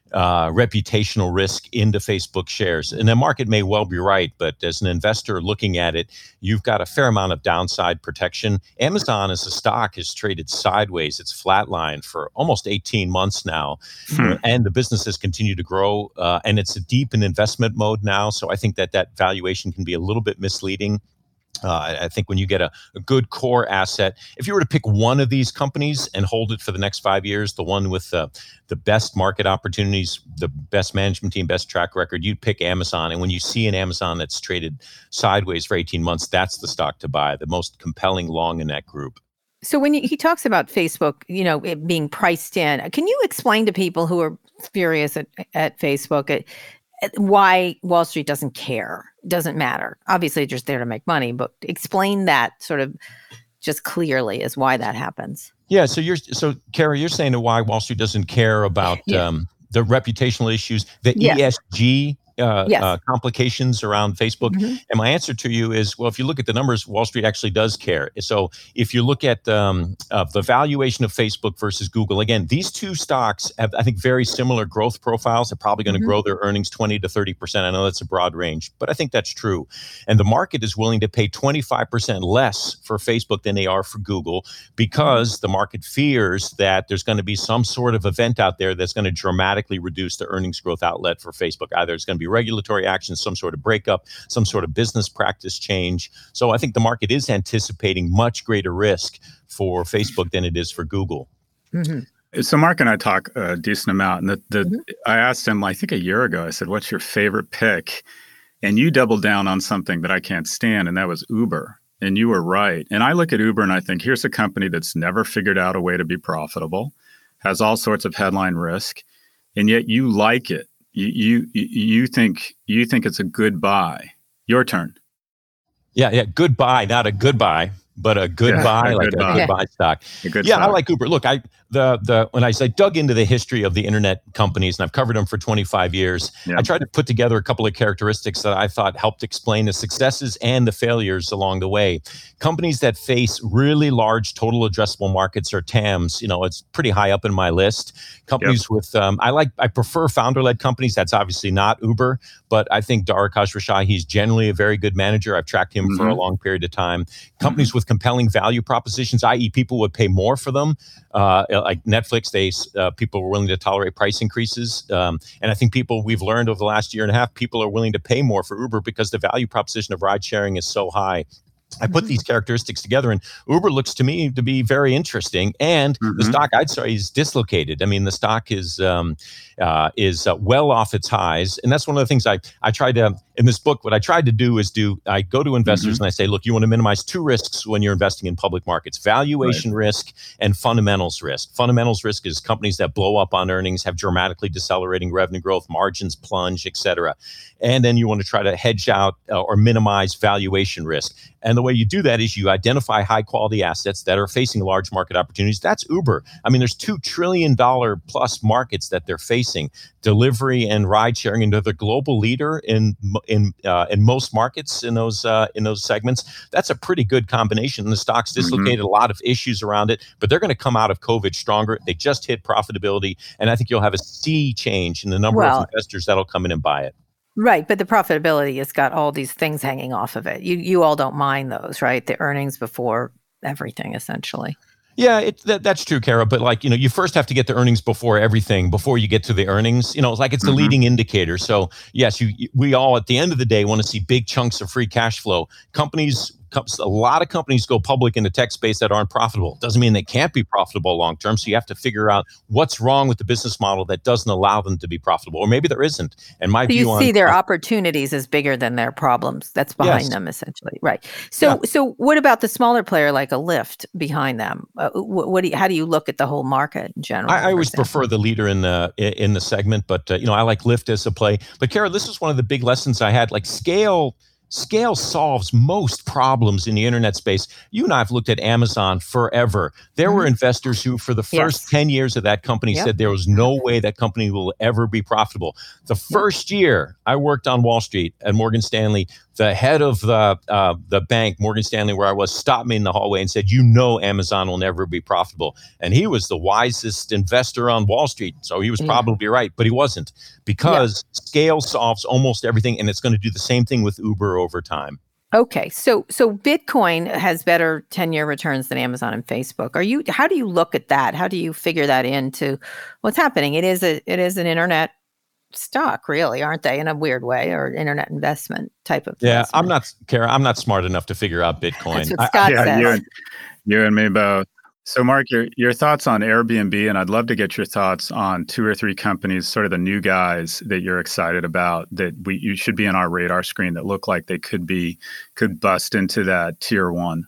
reputational risk into Facebook shares. And the market may well be right, but as an investor looking at it, you've got a fair amount of downside protection. Amazon as a stock has traded sideways. It's flatlined for almost 18 months now. And the business has continued to grow. And it's deep in investment mode now. So I think that valuation can be a little bit misleading. I think when you get a good core asset, if you were to pick one of these companies and hold it for the next 5 years, the one with the best market opportunities, the best management team, best track record, you'd pick Amazon. And when you see an Amazon that's traded sideways for 18 months, that's the stock to buy, the most compelling long in that group. So when he talks about Facebook, it being priced in, can you explain to people who are furious at Facebook why Wall Street doesn't care, doesn't matter? Obviously, they're just there to make money, but explain that sort of just clearly as why that happens. Yeah. So Kara, you're saying that why Wall Street doesn't care about the reputational issues, the ESG complications around Facebook. And my answer to you is, well, if you look at the numbers, Wall Street actually does care. So if you look at the valuation of Facebook versus Google, again, these two stocks have, I think, very similar growth profiles. They're probably going to grow their earnings 20 to 30%. I know that's a broad range, but I think that's true. And the market is willing to pay 25% less for Facebook than they are for Google, because the market fears that there's going to be some sort of event out there that's going to dramatically reduce the earnings growth outlet for Facebook. Either it's going to be regulatory action, some sort of breakup, some sort of business practice change. So I think the market is anticipating much greater risk for Facebook than it is for Google. So Mark and I talk a decent amount, and I asked him, I think a year ago, I said, what's your favorite pick? And you doubled down on something that I can't stand, and that was Uber. And you were right. And I look at Uber and I think, here's a company that's never figured out a way to be profitable, has all sorts of headline risk, and yet you like it. You think it's a good buy. Your turn. Yeah, good buy, not a good buy, but a good buy, like a good buy stock. I like Uber. Look, when I dug into the history of the internet companies, and I've covered them for 25 years, I tried to put together a couple of characteristics that I thought helped explain the successes and the failures along the way. Companies that face really large total addressable markets, or TAMs, it's pretty high up in my list. Companies with, I prefer founder-led companies. That's obviously not Uber, but I think Dara Khosrowshahi, he's generally a very good manager. I've tracked him for a long period of time. Companies with compelling value propositions, i.e. people would pay more for them. Like Netflix, people were willing to tolerate price increases. And I think we've learned over the last year and a half, people are willing to pay more for Uber because the value proposition of ride sharing is so high. I put these characteristics together, and Uber looks to me to be very interesting. And the stock, I'd say, is dislocated. I mean, the stock is well off its highs, and that's one of the things I tried to in this book. What I tried to do is I go to investors and I say, look, you want to minimize two risks when you're investing in public markets: valuation risk and fundamentals risk. Fundamentals risk is companies that blow up on earnings, have dramatically decelerating revenue growth, margins plunge, et cetera. And then you want to try to hedge out or minimize valuation risk. And the way you do that is you identify high quality assets that are facing large market opportunities. That's Uber. I mean, there's $2 trillion plus markets that they're facing. Delivery and ride sharing, and they're the global leader in most markets in those segments. That's a pretty good combination. And the stock's dislocated, a lot of issues around it, but they're going to come out of COVID stronger. They just hit profitability, and I think you'll have a sea change in the number of investors that'll come in and buy it. Right, but the profitability has got all these things hanging off of it. You all don't mind those, right? The earnings before everything, essentially. Yeah, that's true, Kara. But you first have to get the earnings before everything, before you get to the earnings. It's the leading indicator. So yes, we all at the end of the day want to see big chunks of free cash flow. A lot of companies go public in the tech space that aren't profitable. Doesn't mean they can't be profitable long term. So you have to figure out what's wrong with the business model that doesn't allow them to be profitable, or maybe there isn't. And my view on, you see their opportunities as bigger than their problems. That's behind them, essentially, right? So what about the smaller player like a Lyft behind them? How do you look at the whole market in general? I always prefer the leader in the segment, but I like Lyft as a play. But Kara, this is one of the big lessons I had. Like Scale solves most problems in the internet space. You and I have looked at Amazon forever. There were investors who, for the first 10 years of that company, said there was no way that company will ever be profitable. The first year I worked on Wall Street at Morgan Stanley, the head of the bank, Morgan Stanley, where I was, stopped me in the hallway and said, Amazon will never be profitable. And he was the wisest investor on Wall Street. So he was probably right, but he wasn't, because scale solves almost everything. And it's going to do the same thing with Uber over time. Okay, so Bitcoin has better 10-year returns than Amazon and Facebook. How do you look at that? How do you figure that into what's happening? It is an internet stock, really, aren't they, in a weird way, or internet investment type of investment? I'm not smart enough to figure out Bitcoin. That's what Scott says. You and me both. So Mark, your thoughts on Airbnb, and I'd love to get your thoughts on 2 or 3 companies, sort of the new guys that you're excited about, that you should be on our radar screen, that look like they could bust into that tier 1.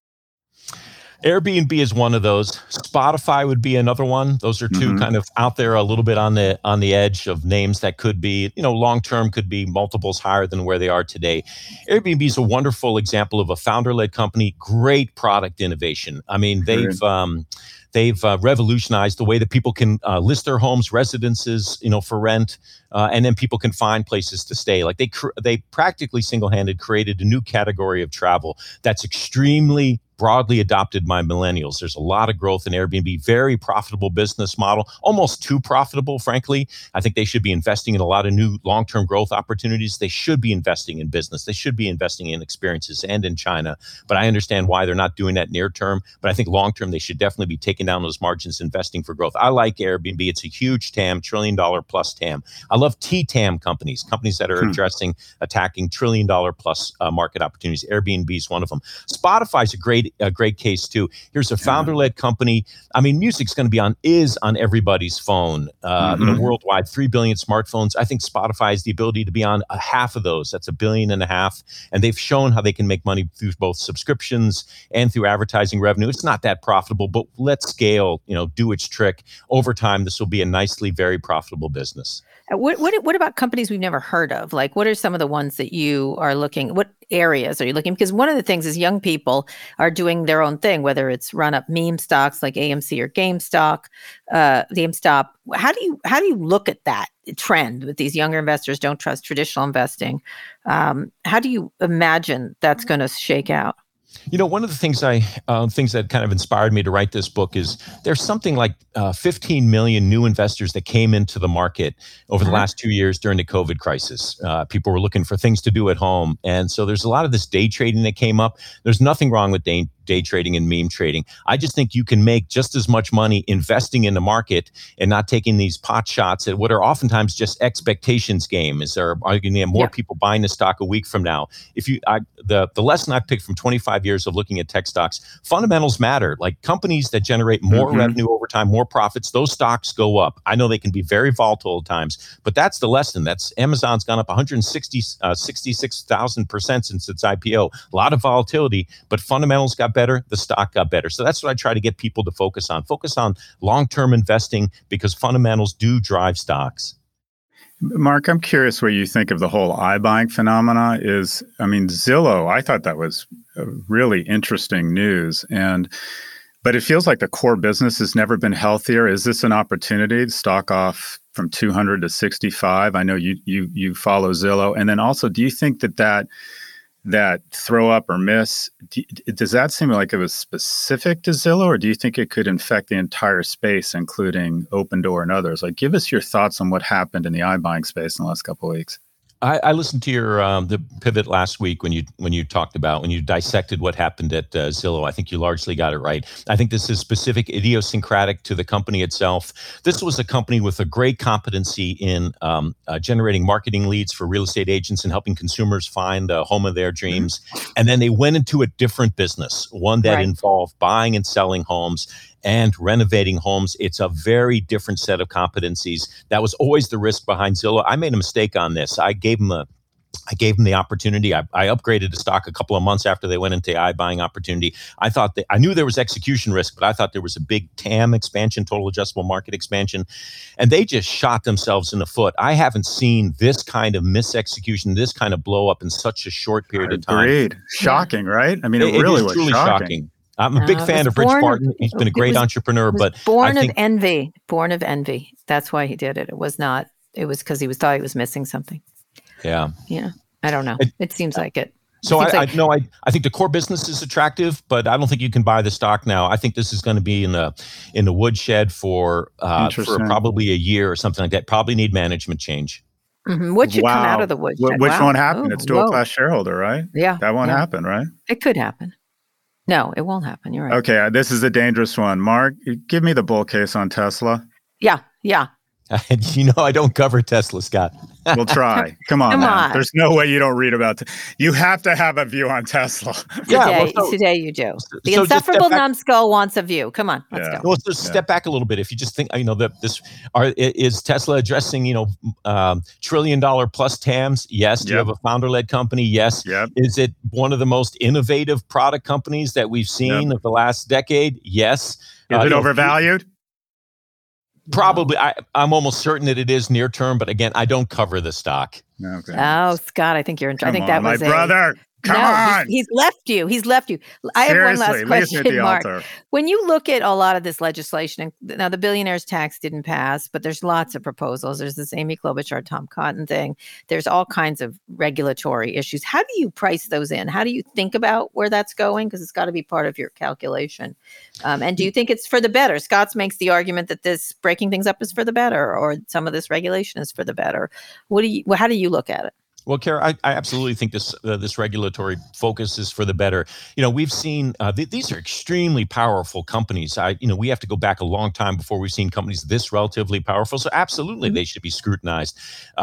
Airbnb is one of those. Spotify would be another one. Those are two kind of out there a little bit on the edge of names that could be, long term could be multiples higher than where they are today. Airbnb is a wonderful example of a founder-led company, great product innovation. I mean, they've revolutionized the way that people can list their homes, residences, for rent, and then people can find places to stay. Like they practically single-handed created a new category of travel that's extremely broadly adopted by millennials. There's a lot of growth in Airbnb, very profitable business model, almost too profitable, frankly. I think they should be investing in a lot of new long-term growth opportunities. They should be investing in business. They should be investing in experiences and in China. But I understand why they're not doing that near term. But I think long-term, they should definitely be taking down those margins, investing for growth. I like Airbnb. It's a huge TAM, $1 trillion plus TAM. I love TTAM companies that are attacking $1 trillion plus market opportunities. Airbnb is one of them. Spotify's a great case too. Here's a founder-led company. I mean, music's going to is on everybody's phone. Worldwide, 3 billion smartphones. I think Spotify has the ability to be on a half of those. That's 1.5 billion. And they've shown how they can make money through both subscriptions and through advertising revenue. It's not that profitable, but let scale, do its trick. Over time, this will be a nicely, very profitable business. What about companies we've never heard of? Like, what are some of the ones that you are looking? What areas are you looking? Because one of the things is young people are doing their own thing, whether it's run up meme stocks like AMC or GameStop. How do you look at that trend with these younger investors don't trust traditional investing? How do you imagine that's going to shake out? One of the things things that kind of inspired me to write this book is there's something like 15 million new investors that came into the market over the last 2 years during the COVID crisis. People were looking for things to do at home. And so there's a lot of this day trading that came up. There's nothing wrong with day trading and meme trading. I just think you can make just as much money investing in the market and not taking these pot shots at what are oftentimes just expectations game. Are you going to have more people buying the stock a week from now? The lesson I picked from 25 years of looking at tech stocks, fundamentals matter. Like companies that generate more revenue over time, more profits, those stocks go up. I know they can be very volatile at times, but that's the lesson. That's Amazon's gone up 166,000% since its IPO. A lot of volatility, but fundamentals got better, the stock got better. So that's what I try to get people to focus on. Focus on long-term investing because fundamentals do drive stocks. Mark, I'm curious what you think of the whole iBuying phenomena. Zillow, I thought that was really interesting news. But it feels like the core business has never been healthier. Is this an opportunity to stock off from 200 to 65? I know you follow Zillow. And then also, do you think that throw up or miss, does that seem like it was specific to Zillow, or do you think it could infect the entire space, including Opendoor and others? Like, give us your thoughts on what happened in the iBuying space in the last couple of weeks. I listened to your the pivot last week when you dissected what happened at Zillow. I think you largely got it right. I think this is specific, idiosyncratic to the company itself. This was a company with a great competency in generating marketing leads for real estate agents and helping consumers find the home of their dreams. And then they went into a different business, one that involved buying and selling homes and renovating homes. It's a very different set of competencies. That was always the risk behind Zillow. I made a mistake on this. I gave them the opportunity. I upgraded the stock a couple of months after they went into the iBuying opportunity. I knew there was execution risk, but I thought there was a big TAM expansion, total addressable market expansion, and they just shot themselves in the foot. I haven't seen this kind of misexecution, this kind of blow up in such a short period of time. Agreed. Shocking, right? I mean, it really was truly shocking. I'm a big fan of Rich Barton. He's been a great entrepreneur, but born of envy. That's why he did it. It was because he thought he was missing something. Yeah. Yeah. I don't know. It seems like it. So I think the core business is attractive, but I don't think you can buy the stock now. I think this is going to be in the woodshed for probably a year or something like that. Probably need management change. Mm-hmm. What should come out of the woodshed? Which won't happen? It's dual class shareholder, right? Yeah. That won't happen, right? It could happen. No, it won't happen. You're right. Okay, this is a dangerous one. Mark, give me the bull case on Tesla. Yeah. I don't cover Tesla, Scott. We'll try. Come on. There's no way you don't read about it. You have to have a view on Tesla. Today you do. The insufferable numbskull wants a view. Come on, let's go. Well, just step back a little bit. If you just think, is Tesla addressing, $1 trillion plus TAMs? Yes. Do you have a founder-led company? Yes. Yep. Is it one of the most innovative product companies that we've seen of the last decade? Yes. Is it overvalued? Probably. I'm almost certain that it is near term, but again, I don't cover the stock. Okay. Oh, Scott, I think you're in. I think that was my brother. Come on. He's left you. I have one last question, Mark. When you look at a lot of this legislation, and now the billionaires tax didn't pass, but there's lots of proposals. There's this Amy Klobuchar, Tom Cotton thing. There's all kinds of regulatory issues. How do you price those in? How do you think about where that's going? Because it's got to be part of your calculation. And do you think it's for the better? Scott makes the argument that this breaking things up is for the better, or some of this regulation is for the better. How do you look at it? Well, Kara, I absolutely think this regulatory focus is for the better. We've seen these are extremely powerful companies. We have to go back a long time before we've seen companies this relatively powerful. So absolutely, they should be scrutinized.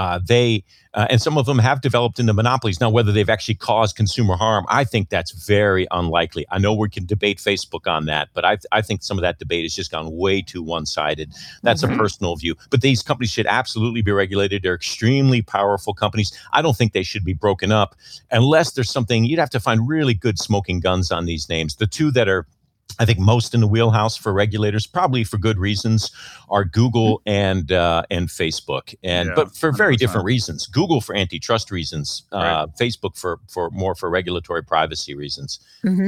And some of them have developed into monopolies. Now, whether they've actually caused consumer harm, I think that's very unlikely. I know we can debate Facebook on that, but I think some of that debate has just gone way too one-sided. That's a personal view. But these companies should absolutely be regulated. They're extremely powerful companies. I don't think they should be broken up unless there's something. You'd have to find really good smoking guns on these names. The two that are I think most in the wheelhouse for regulators, probably for good reasons, are Google and Facebook, but for very 100%. different reasons. Google for antitrust reasons, Right. Facebook for more for regulatory privacy reasons. Mm-hmm.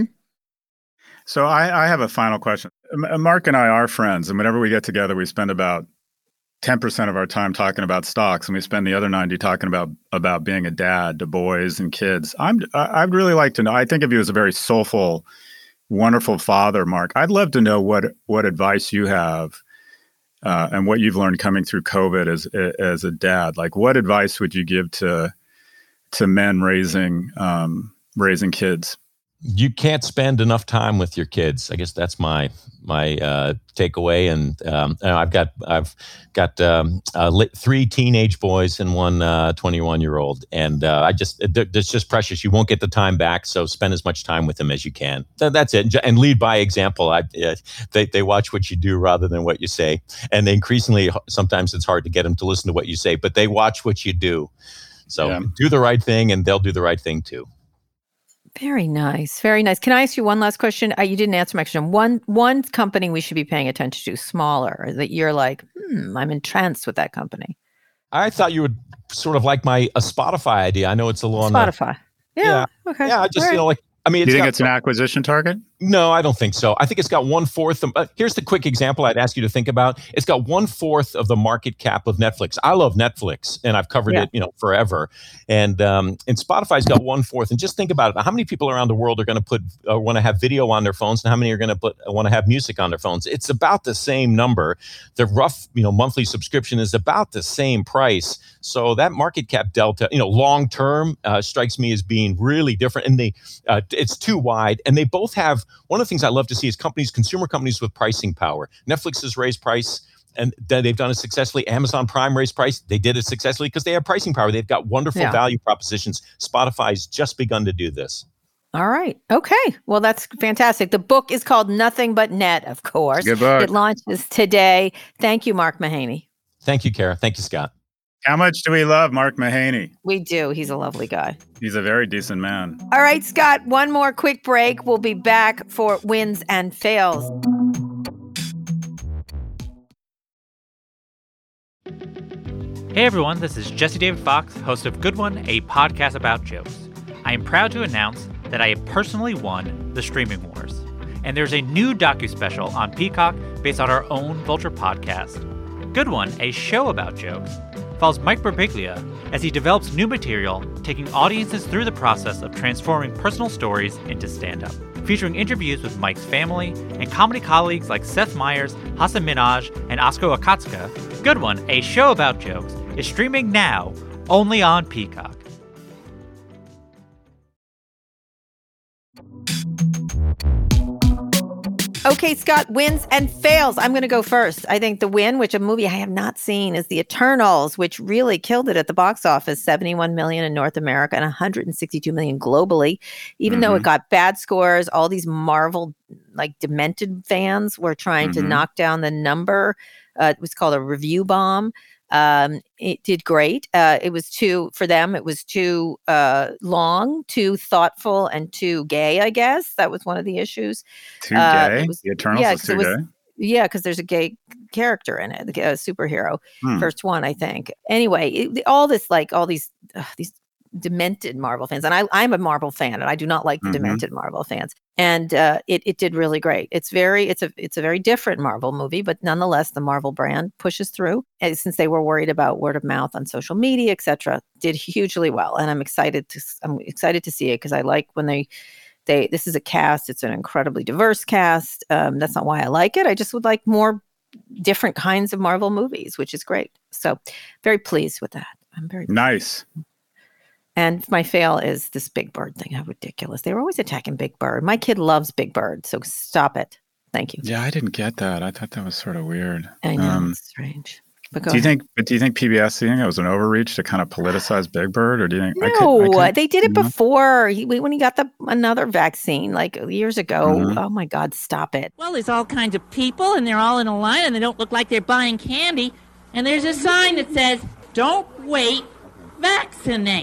So I have a final question. Mark and I are friends, and whenever we get together, we spend about 10% of our time talking about stocks, and we spend the other 90 talking about being a dad to boys and kids. I'd really like to know. I think of you as a very soulful, wonderful father, Mark. I'd love to know what advice you have and what you've learned coming through COVID as a dad. Like, what advice would you give to men raising kids? You can't spend enough time with your kids. I guess that's my takeaway. And I've got 3 teenage boys and one 21-year-old, and it's just precious. You won't get the time back, so spend as much time with them as you can. That's it. And lead by example. They watch what you do rather than what you say, and increasingly sometimes it's hard to get them to listen to what you say, but they watch what you do. So do the right thing, and they'll do the right thing too. Very nice. Very nice. Can I ask you one last question? You didn't answer my question. One company we should be paying attention to, smaller, that you're like, I'm entranced with that company. I thought you would sort of like a Spotify idea. I know it's a little Spotify. Yeah. Okay. Yeah. Just, right. Do you think it's an acquisition target? No, I don't think so. I think it's got 1/4. Here's the quick example I'd ask you to think about. It's got 1/4 of the market cap of Netflix. I love Netflix, and I've covered it, forever. And Spotify's got 1/4. And just think about it. How many people around the world are going to want to have video on their phones, and how many are going to want to have music on their phones? It's about the same number. The rough, monthly subscription is about the same price. So that market cap delta, long term, strikes me as being really different. And it's too wide. And they both have. One of the things I love to see is consumer companies with pricing power. Netflix has raised price, and they've done it successfully. Amazon Prime raised price. They did it successfully because they have pricing power. They've got wonderful value propositions. Spotify's just begun to do this. All right. Okay. Well, that's fantastic. The book is called Nothing But Net, of course. Good book. It launches today. Thank you, Mark Mahaney. Thank you, Kara. Thank you, Scott. How much do we love Mark Mahaney? We do. He's a lovely guy. He's a very decent man. All right, Scott, one more quick break. We'll be back for Wins and Fails. Hey everyone, this is Jesse David Fox, host of Good One, a podcast about jokes. I am proud to announce that I have personally won the Streaming Wars. And there's a new docu-special on Peacock based on our own Vulture podcast. Good One, a show about jokes, follows Mike Birbiglia as he develops new material, taking audiences through the process of transforming personal stories into stand-up. Featuring interviews with Mike's family and comedy colleagues like Seth Meyers, Hasan Minhaj, and Asko Akatsuka, Good One, a show about jokes, is streaming now only on Peacock. Okay, Scott, wins and fails. I'm going to go first. I think the win, which a movie I have not seen, is The Eternals, which really killed it at the box office, 71 million in North America and 162 million globally. Even though it got bad scores, all these Marvel, demented fans were trying to knock down the number. It was called a review bomb. It did great. It was too long, too thoughtful, and too gay, I guess. That was one of the issues. Too gay? The Eternals is too gay? Yeah, because there's a gay character in it, a superhero. First one, I think. Anyway, all these demented Marvel fans, and I'm a Marvel fan, and I do not like the demented Marvel fans. And it did really great. It's a very different Marvel movie, but nonetheless, the Marvel brand pushes through. And since they were worried about word of mouth on social media, etc., did hugely well. And I'm excited to see it because I like when they this is a cast. It's an incredibly diverse cast. That's not why I like it. I just would like more different kinds of Marvel movies, which is great. So very pleased with that. I'm very nice. And my fail is this Big Bird thing. How ridiculous. They were always attacking Big Bird. My kid loves Big Bird, so stop it. Thank you. Yeah, I didn't get that. I thought that was sort of weird. I know, it's strange. But do you think PBS it was an overreach to kind of politicize Big Bird, or do you think no? They did it before when he got another vaccine years ago. Oh my God, stop it! Well, there's all kinds of people, and they're all in a line, and they don't look like they're buying candy. And there's a sign that says, "Don't wait, vaccinate."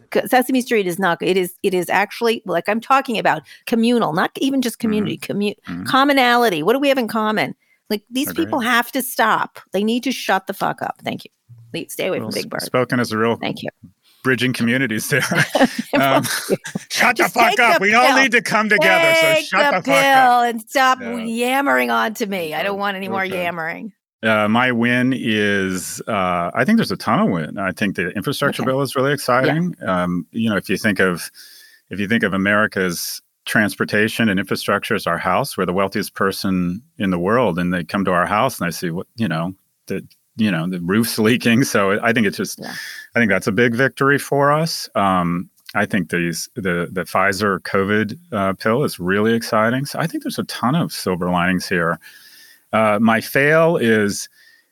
Sesame Street is not. It is actually, like I'm talking about, communal, not even just community, commonality. What do we have in common? Like these people have to stop. They need to shut the fuck up. Thank you. Stay away from Big Bird. Spoken as a real thank you. Bridging communities there. Shut the fuck up. We all need to come together. So shut the fuck up. And stop yammering on to me. I don't want any more yammering. My win is, I think there's a ton of win. I think the infrastructure bill is really exciting. Yeah. If you think of America's transportation and infrastructure as our house, we're the wealthiest person in the world, and they come to our house and I see the roof's leaking. So I think it's just, I think that's a big victory for us. I think the Pfizer COVID pill is really exciting. So I think there's a ton of silver linings here. My fail is,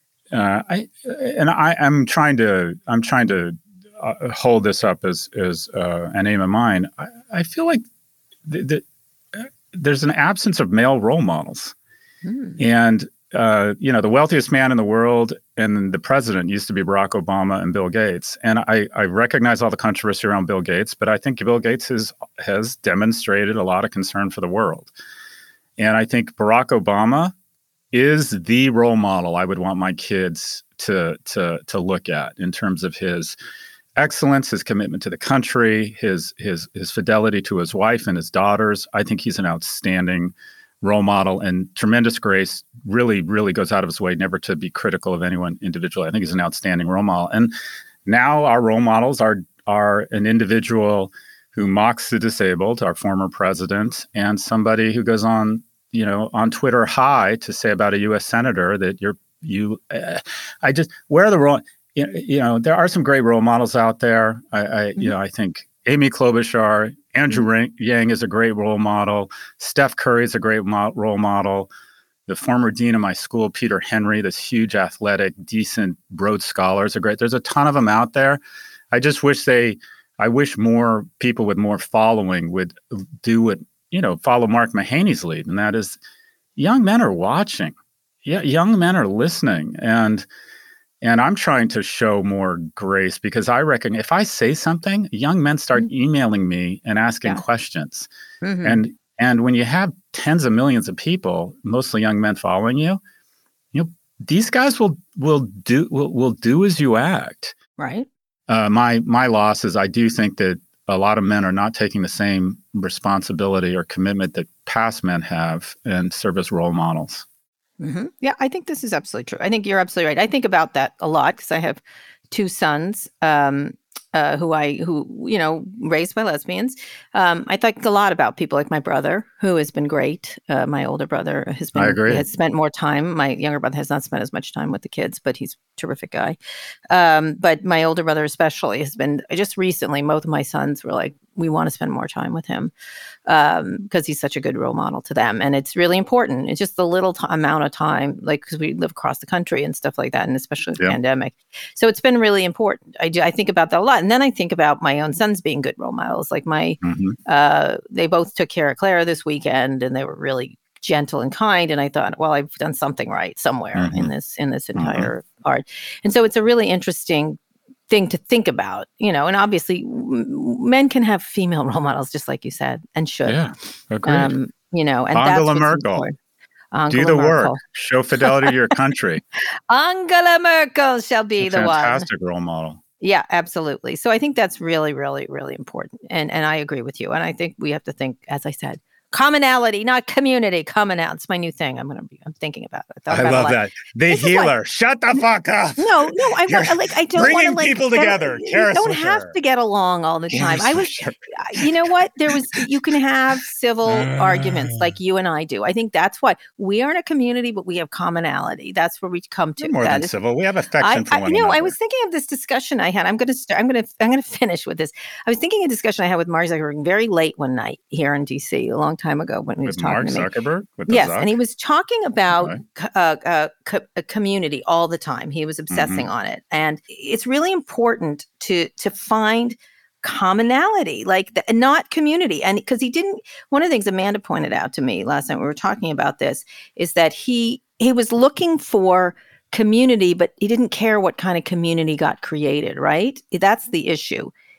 I'm trying to hold this up as an aim of mine. I feel like there's an absence of male role models, and the wealthiest man in the world and the president used to be Barack Obama and Bill Gates. And I recognize all the controversy around Bill Gates, but I think Bill Gates has demonstrated a lot of concern for the world. And I think Barack Obama is the role model I would want my kids to look at in terms of his excellence, his commitment to the country, his fidelity to his wife and his daughters. I think he's an outstanding role model, and tremendous grace, really, really goes out of his way never to be critical of anyone individually. I think he's an outstanding role model. And now our role models are an individual who mocks the disabled, our former president, and somebody who goes on Twitter high to say about a U.S. senator that where are the role? There are some great role models out there. I think Amy Klobuchar, Andrew Yang is a great role model. Steph Curry is a great role model. The former dean of my school, Peter Henry, this huge athletic, decent Rhodes scholars are great. There's a ton of them out there. I just wish I wish more people with more following would do what, follow Mark Mahaney's lead. And that is, young men are watching. Yeah, young men are listening. And I'm trying to show more grace, because I reckon if I say something, young men start emailing me and asking questions. Mm-hmm. And when you have tens of millions of people, mostly young men, following you, these guys will do as you act. Right. My loss is I do think that a lot of men are not taking the same responsibility or commitment that past men have and serve as role models. Mm-hmm. Yeah, I think this is absolutely true. I think you're absolutely right. I think about that a lot because I have two sons who raised by lesbians. I think a lot about people like my brother, who has been great. My older brother has spent more time. My younger brother has not spent as much time with the kids, but he's a terrific guy. But my older brother especially has been, just recently, both of my sons were like, we want to spend more time with him because he's such a good role model to them. And it's really important. It's just the little amount of time, like, because we live across the country and stuff like that, and especially with the pandemic. So it's been really important. I think about that a lot. And then I think about my own sons being good role models. Like they both took care of Clara this weekend, and they were really gentle and kind. And I thought, well, I've done something right somewhere in this entire art. And so it's a really interesting thing to think about, and obviously men can have female role models, just like you said, and should. Yeah, agreed. And Angela Merkel. Do the work. Show fidelity to your country. Angela Merkel shall be the one. Fantastic role model. Yeah, absolutely. So I think that's really, really, really important. And I agree with you. And I think we have to think, as I said, commonality, not community. Commonality. It's my new thing. I'm thinking about it. I love that. The healer. Shut the fuck up. No. I don't bringing people together. You don't have to get along all the time. You know what? You can have civil arguments like you and I do. I think that's why we aren't a community, but we have commonality. That's where we come to. More than civil. We have affection for one another. I was thinking of this discussion I had. I'm going to finish with this. I was thinking of a discussion I had with Mark Zuckerberg very late one night here in DC, a long time ago when he was talking to me. Mark Zuckerberg? Yes, and he was talking about a community all the time. He was obsessing on it. And it's really important to find commonality, not community. And because one of the things Amanda pointed out to me last night when we were talking about this is that he was looking for community, but he didn't care what kind of community got created, right? That's the issue.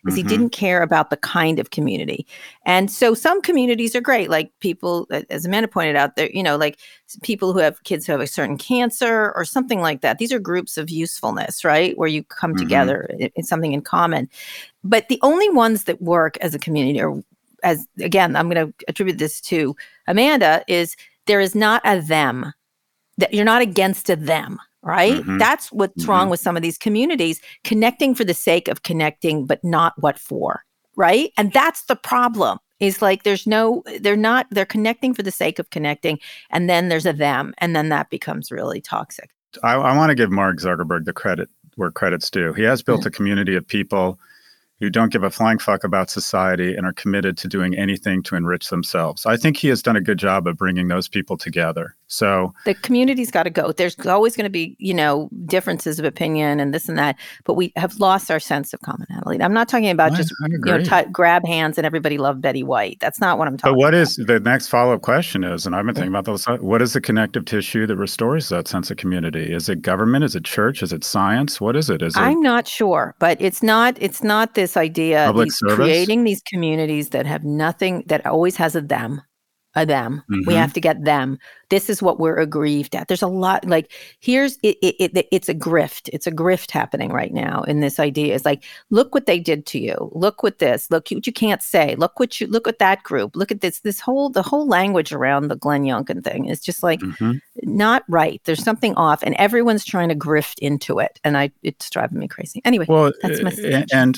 is he didn't care about the kind of community. And so some communities are great, like people, as Amanda pointed out, there, like people who have kids who have a certain cancer or something like that. These are groups of usefulness, right? Where you come together in something in common. But the only ones that work as a community, or as, again, I'm going to attribute this to Amanda, is there is not a them, that you're not against a them. Right? That's what's wrong with some of these communities, connecting for the sake of connecting, but not what for. Right? And that's the problem, is like they're connecting for the sake of connecting. And then there's a them. And then that becomes really toxic. I want to give Mark Zuckerberg the credit where credit's due. He has built a community of people who don't give a flying fuck about society and are committed to doing anything to enrich themselves. I think he has done a good job of bringing those people together. So the community's got to go. There's always going to be, differences of opinion and this and that, but we have lost our sense of commonality. I'm not talking about just grab hands and everybody love Betty White. That's not what I'm talking about. But what is the next follow-up question is, and I've been thinking about this, what is the connective tissue that restores that sense of community? Is it government? Is it church? Is it science? What is it? I'm not sure, but it's not this idea of creating these communities that have nothing, that always has a them. We have to get them. This is what we're aggrieved at. There's a lot, like, it's a grift. It's a grift happening right now in this idea. It's like, look what they did to you. Look what this, look what you can't say. Look at that group. Look at the whole language around the Glenn Youngkin thing is just like not right. There's something off, and everyone's trying to grift into it. And it's driving me crazy. Anyway, that's my suggestion.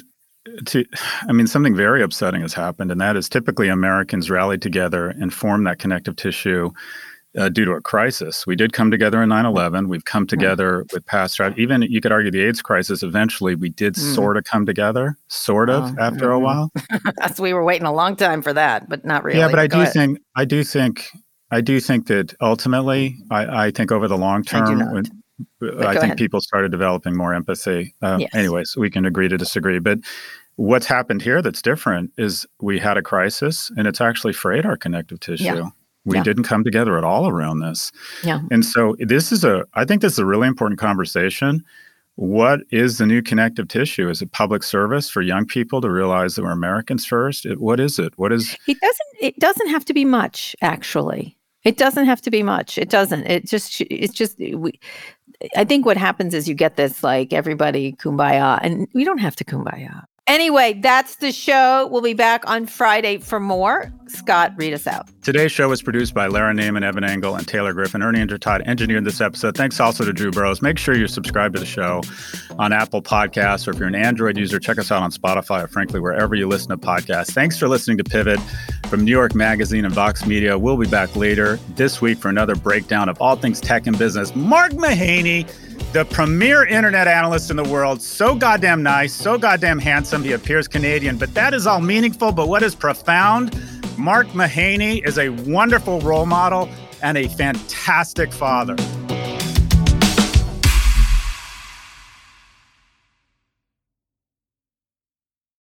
Something very upsetting has happened, and that is typically Americans rallied together and formed that connective tissue due to a crisis. We did come together in 9/11. We've come together with past, even you could argue the AIDS crisis. Eventually, we did sort of come together, after a while. We were waiting a long time for that, but not really. Yeah, but I do think that ultimately, I think over the long term, I think people started developing more empathy. Yes. Anyways, we can agree to disagree. But what's happened here that's different is we had a crisis, and it's actually frayed our connective tissue. Yeah. We didn't come together at all around this. Yeah. And so I think this is a really important conversation. What is the new connective tissue? Is it public service for young people to realize that we're Americans first? What is it? It doesn't have to be much, actually. It doesn't have to be much. It doesn't. I think what happens is you get this, like, everybody kumbaya, and we don't have to kumbaya. Anyway, that's the show. We'll be back on Friday for more. Scott, read us out. Today's show was produced by Lara Naiman, Evan Engel, and Taylor Griffin. Ernie Intertodd engineered this episode. Thanks also to Drew Burrows. Make sure you're subscribed to the show on Apple Podcasts, or if you're an Android user, check us out on Spotify, or frankly, wherever you listen to podcasts. Thanks for listening to Pivot from New York Magazine and Vox Media. We'll be back later this week for another breakdown of all things tech and business. Mark Mahaney, the premier internet analyst in the world, so goddamn nice, so goddamn handsome. He appears Canadian, but that is all meaningful. But what is profound? Mark Mahaney is a wonderful role model and a fantastic father.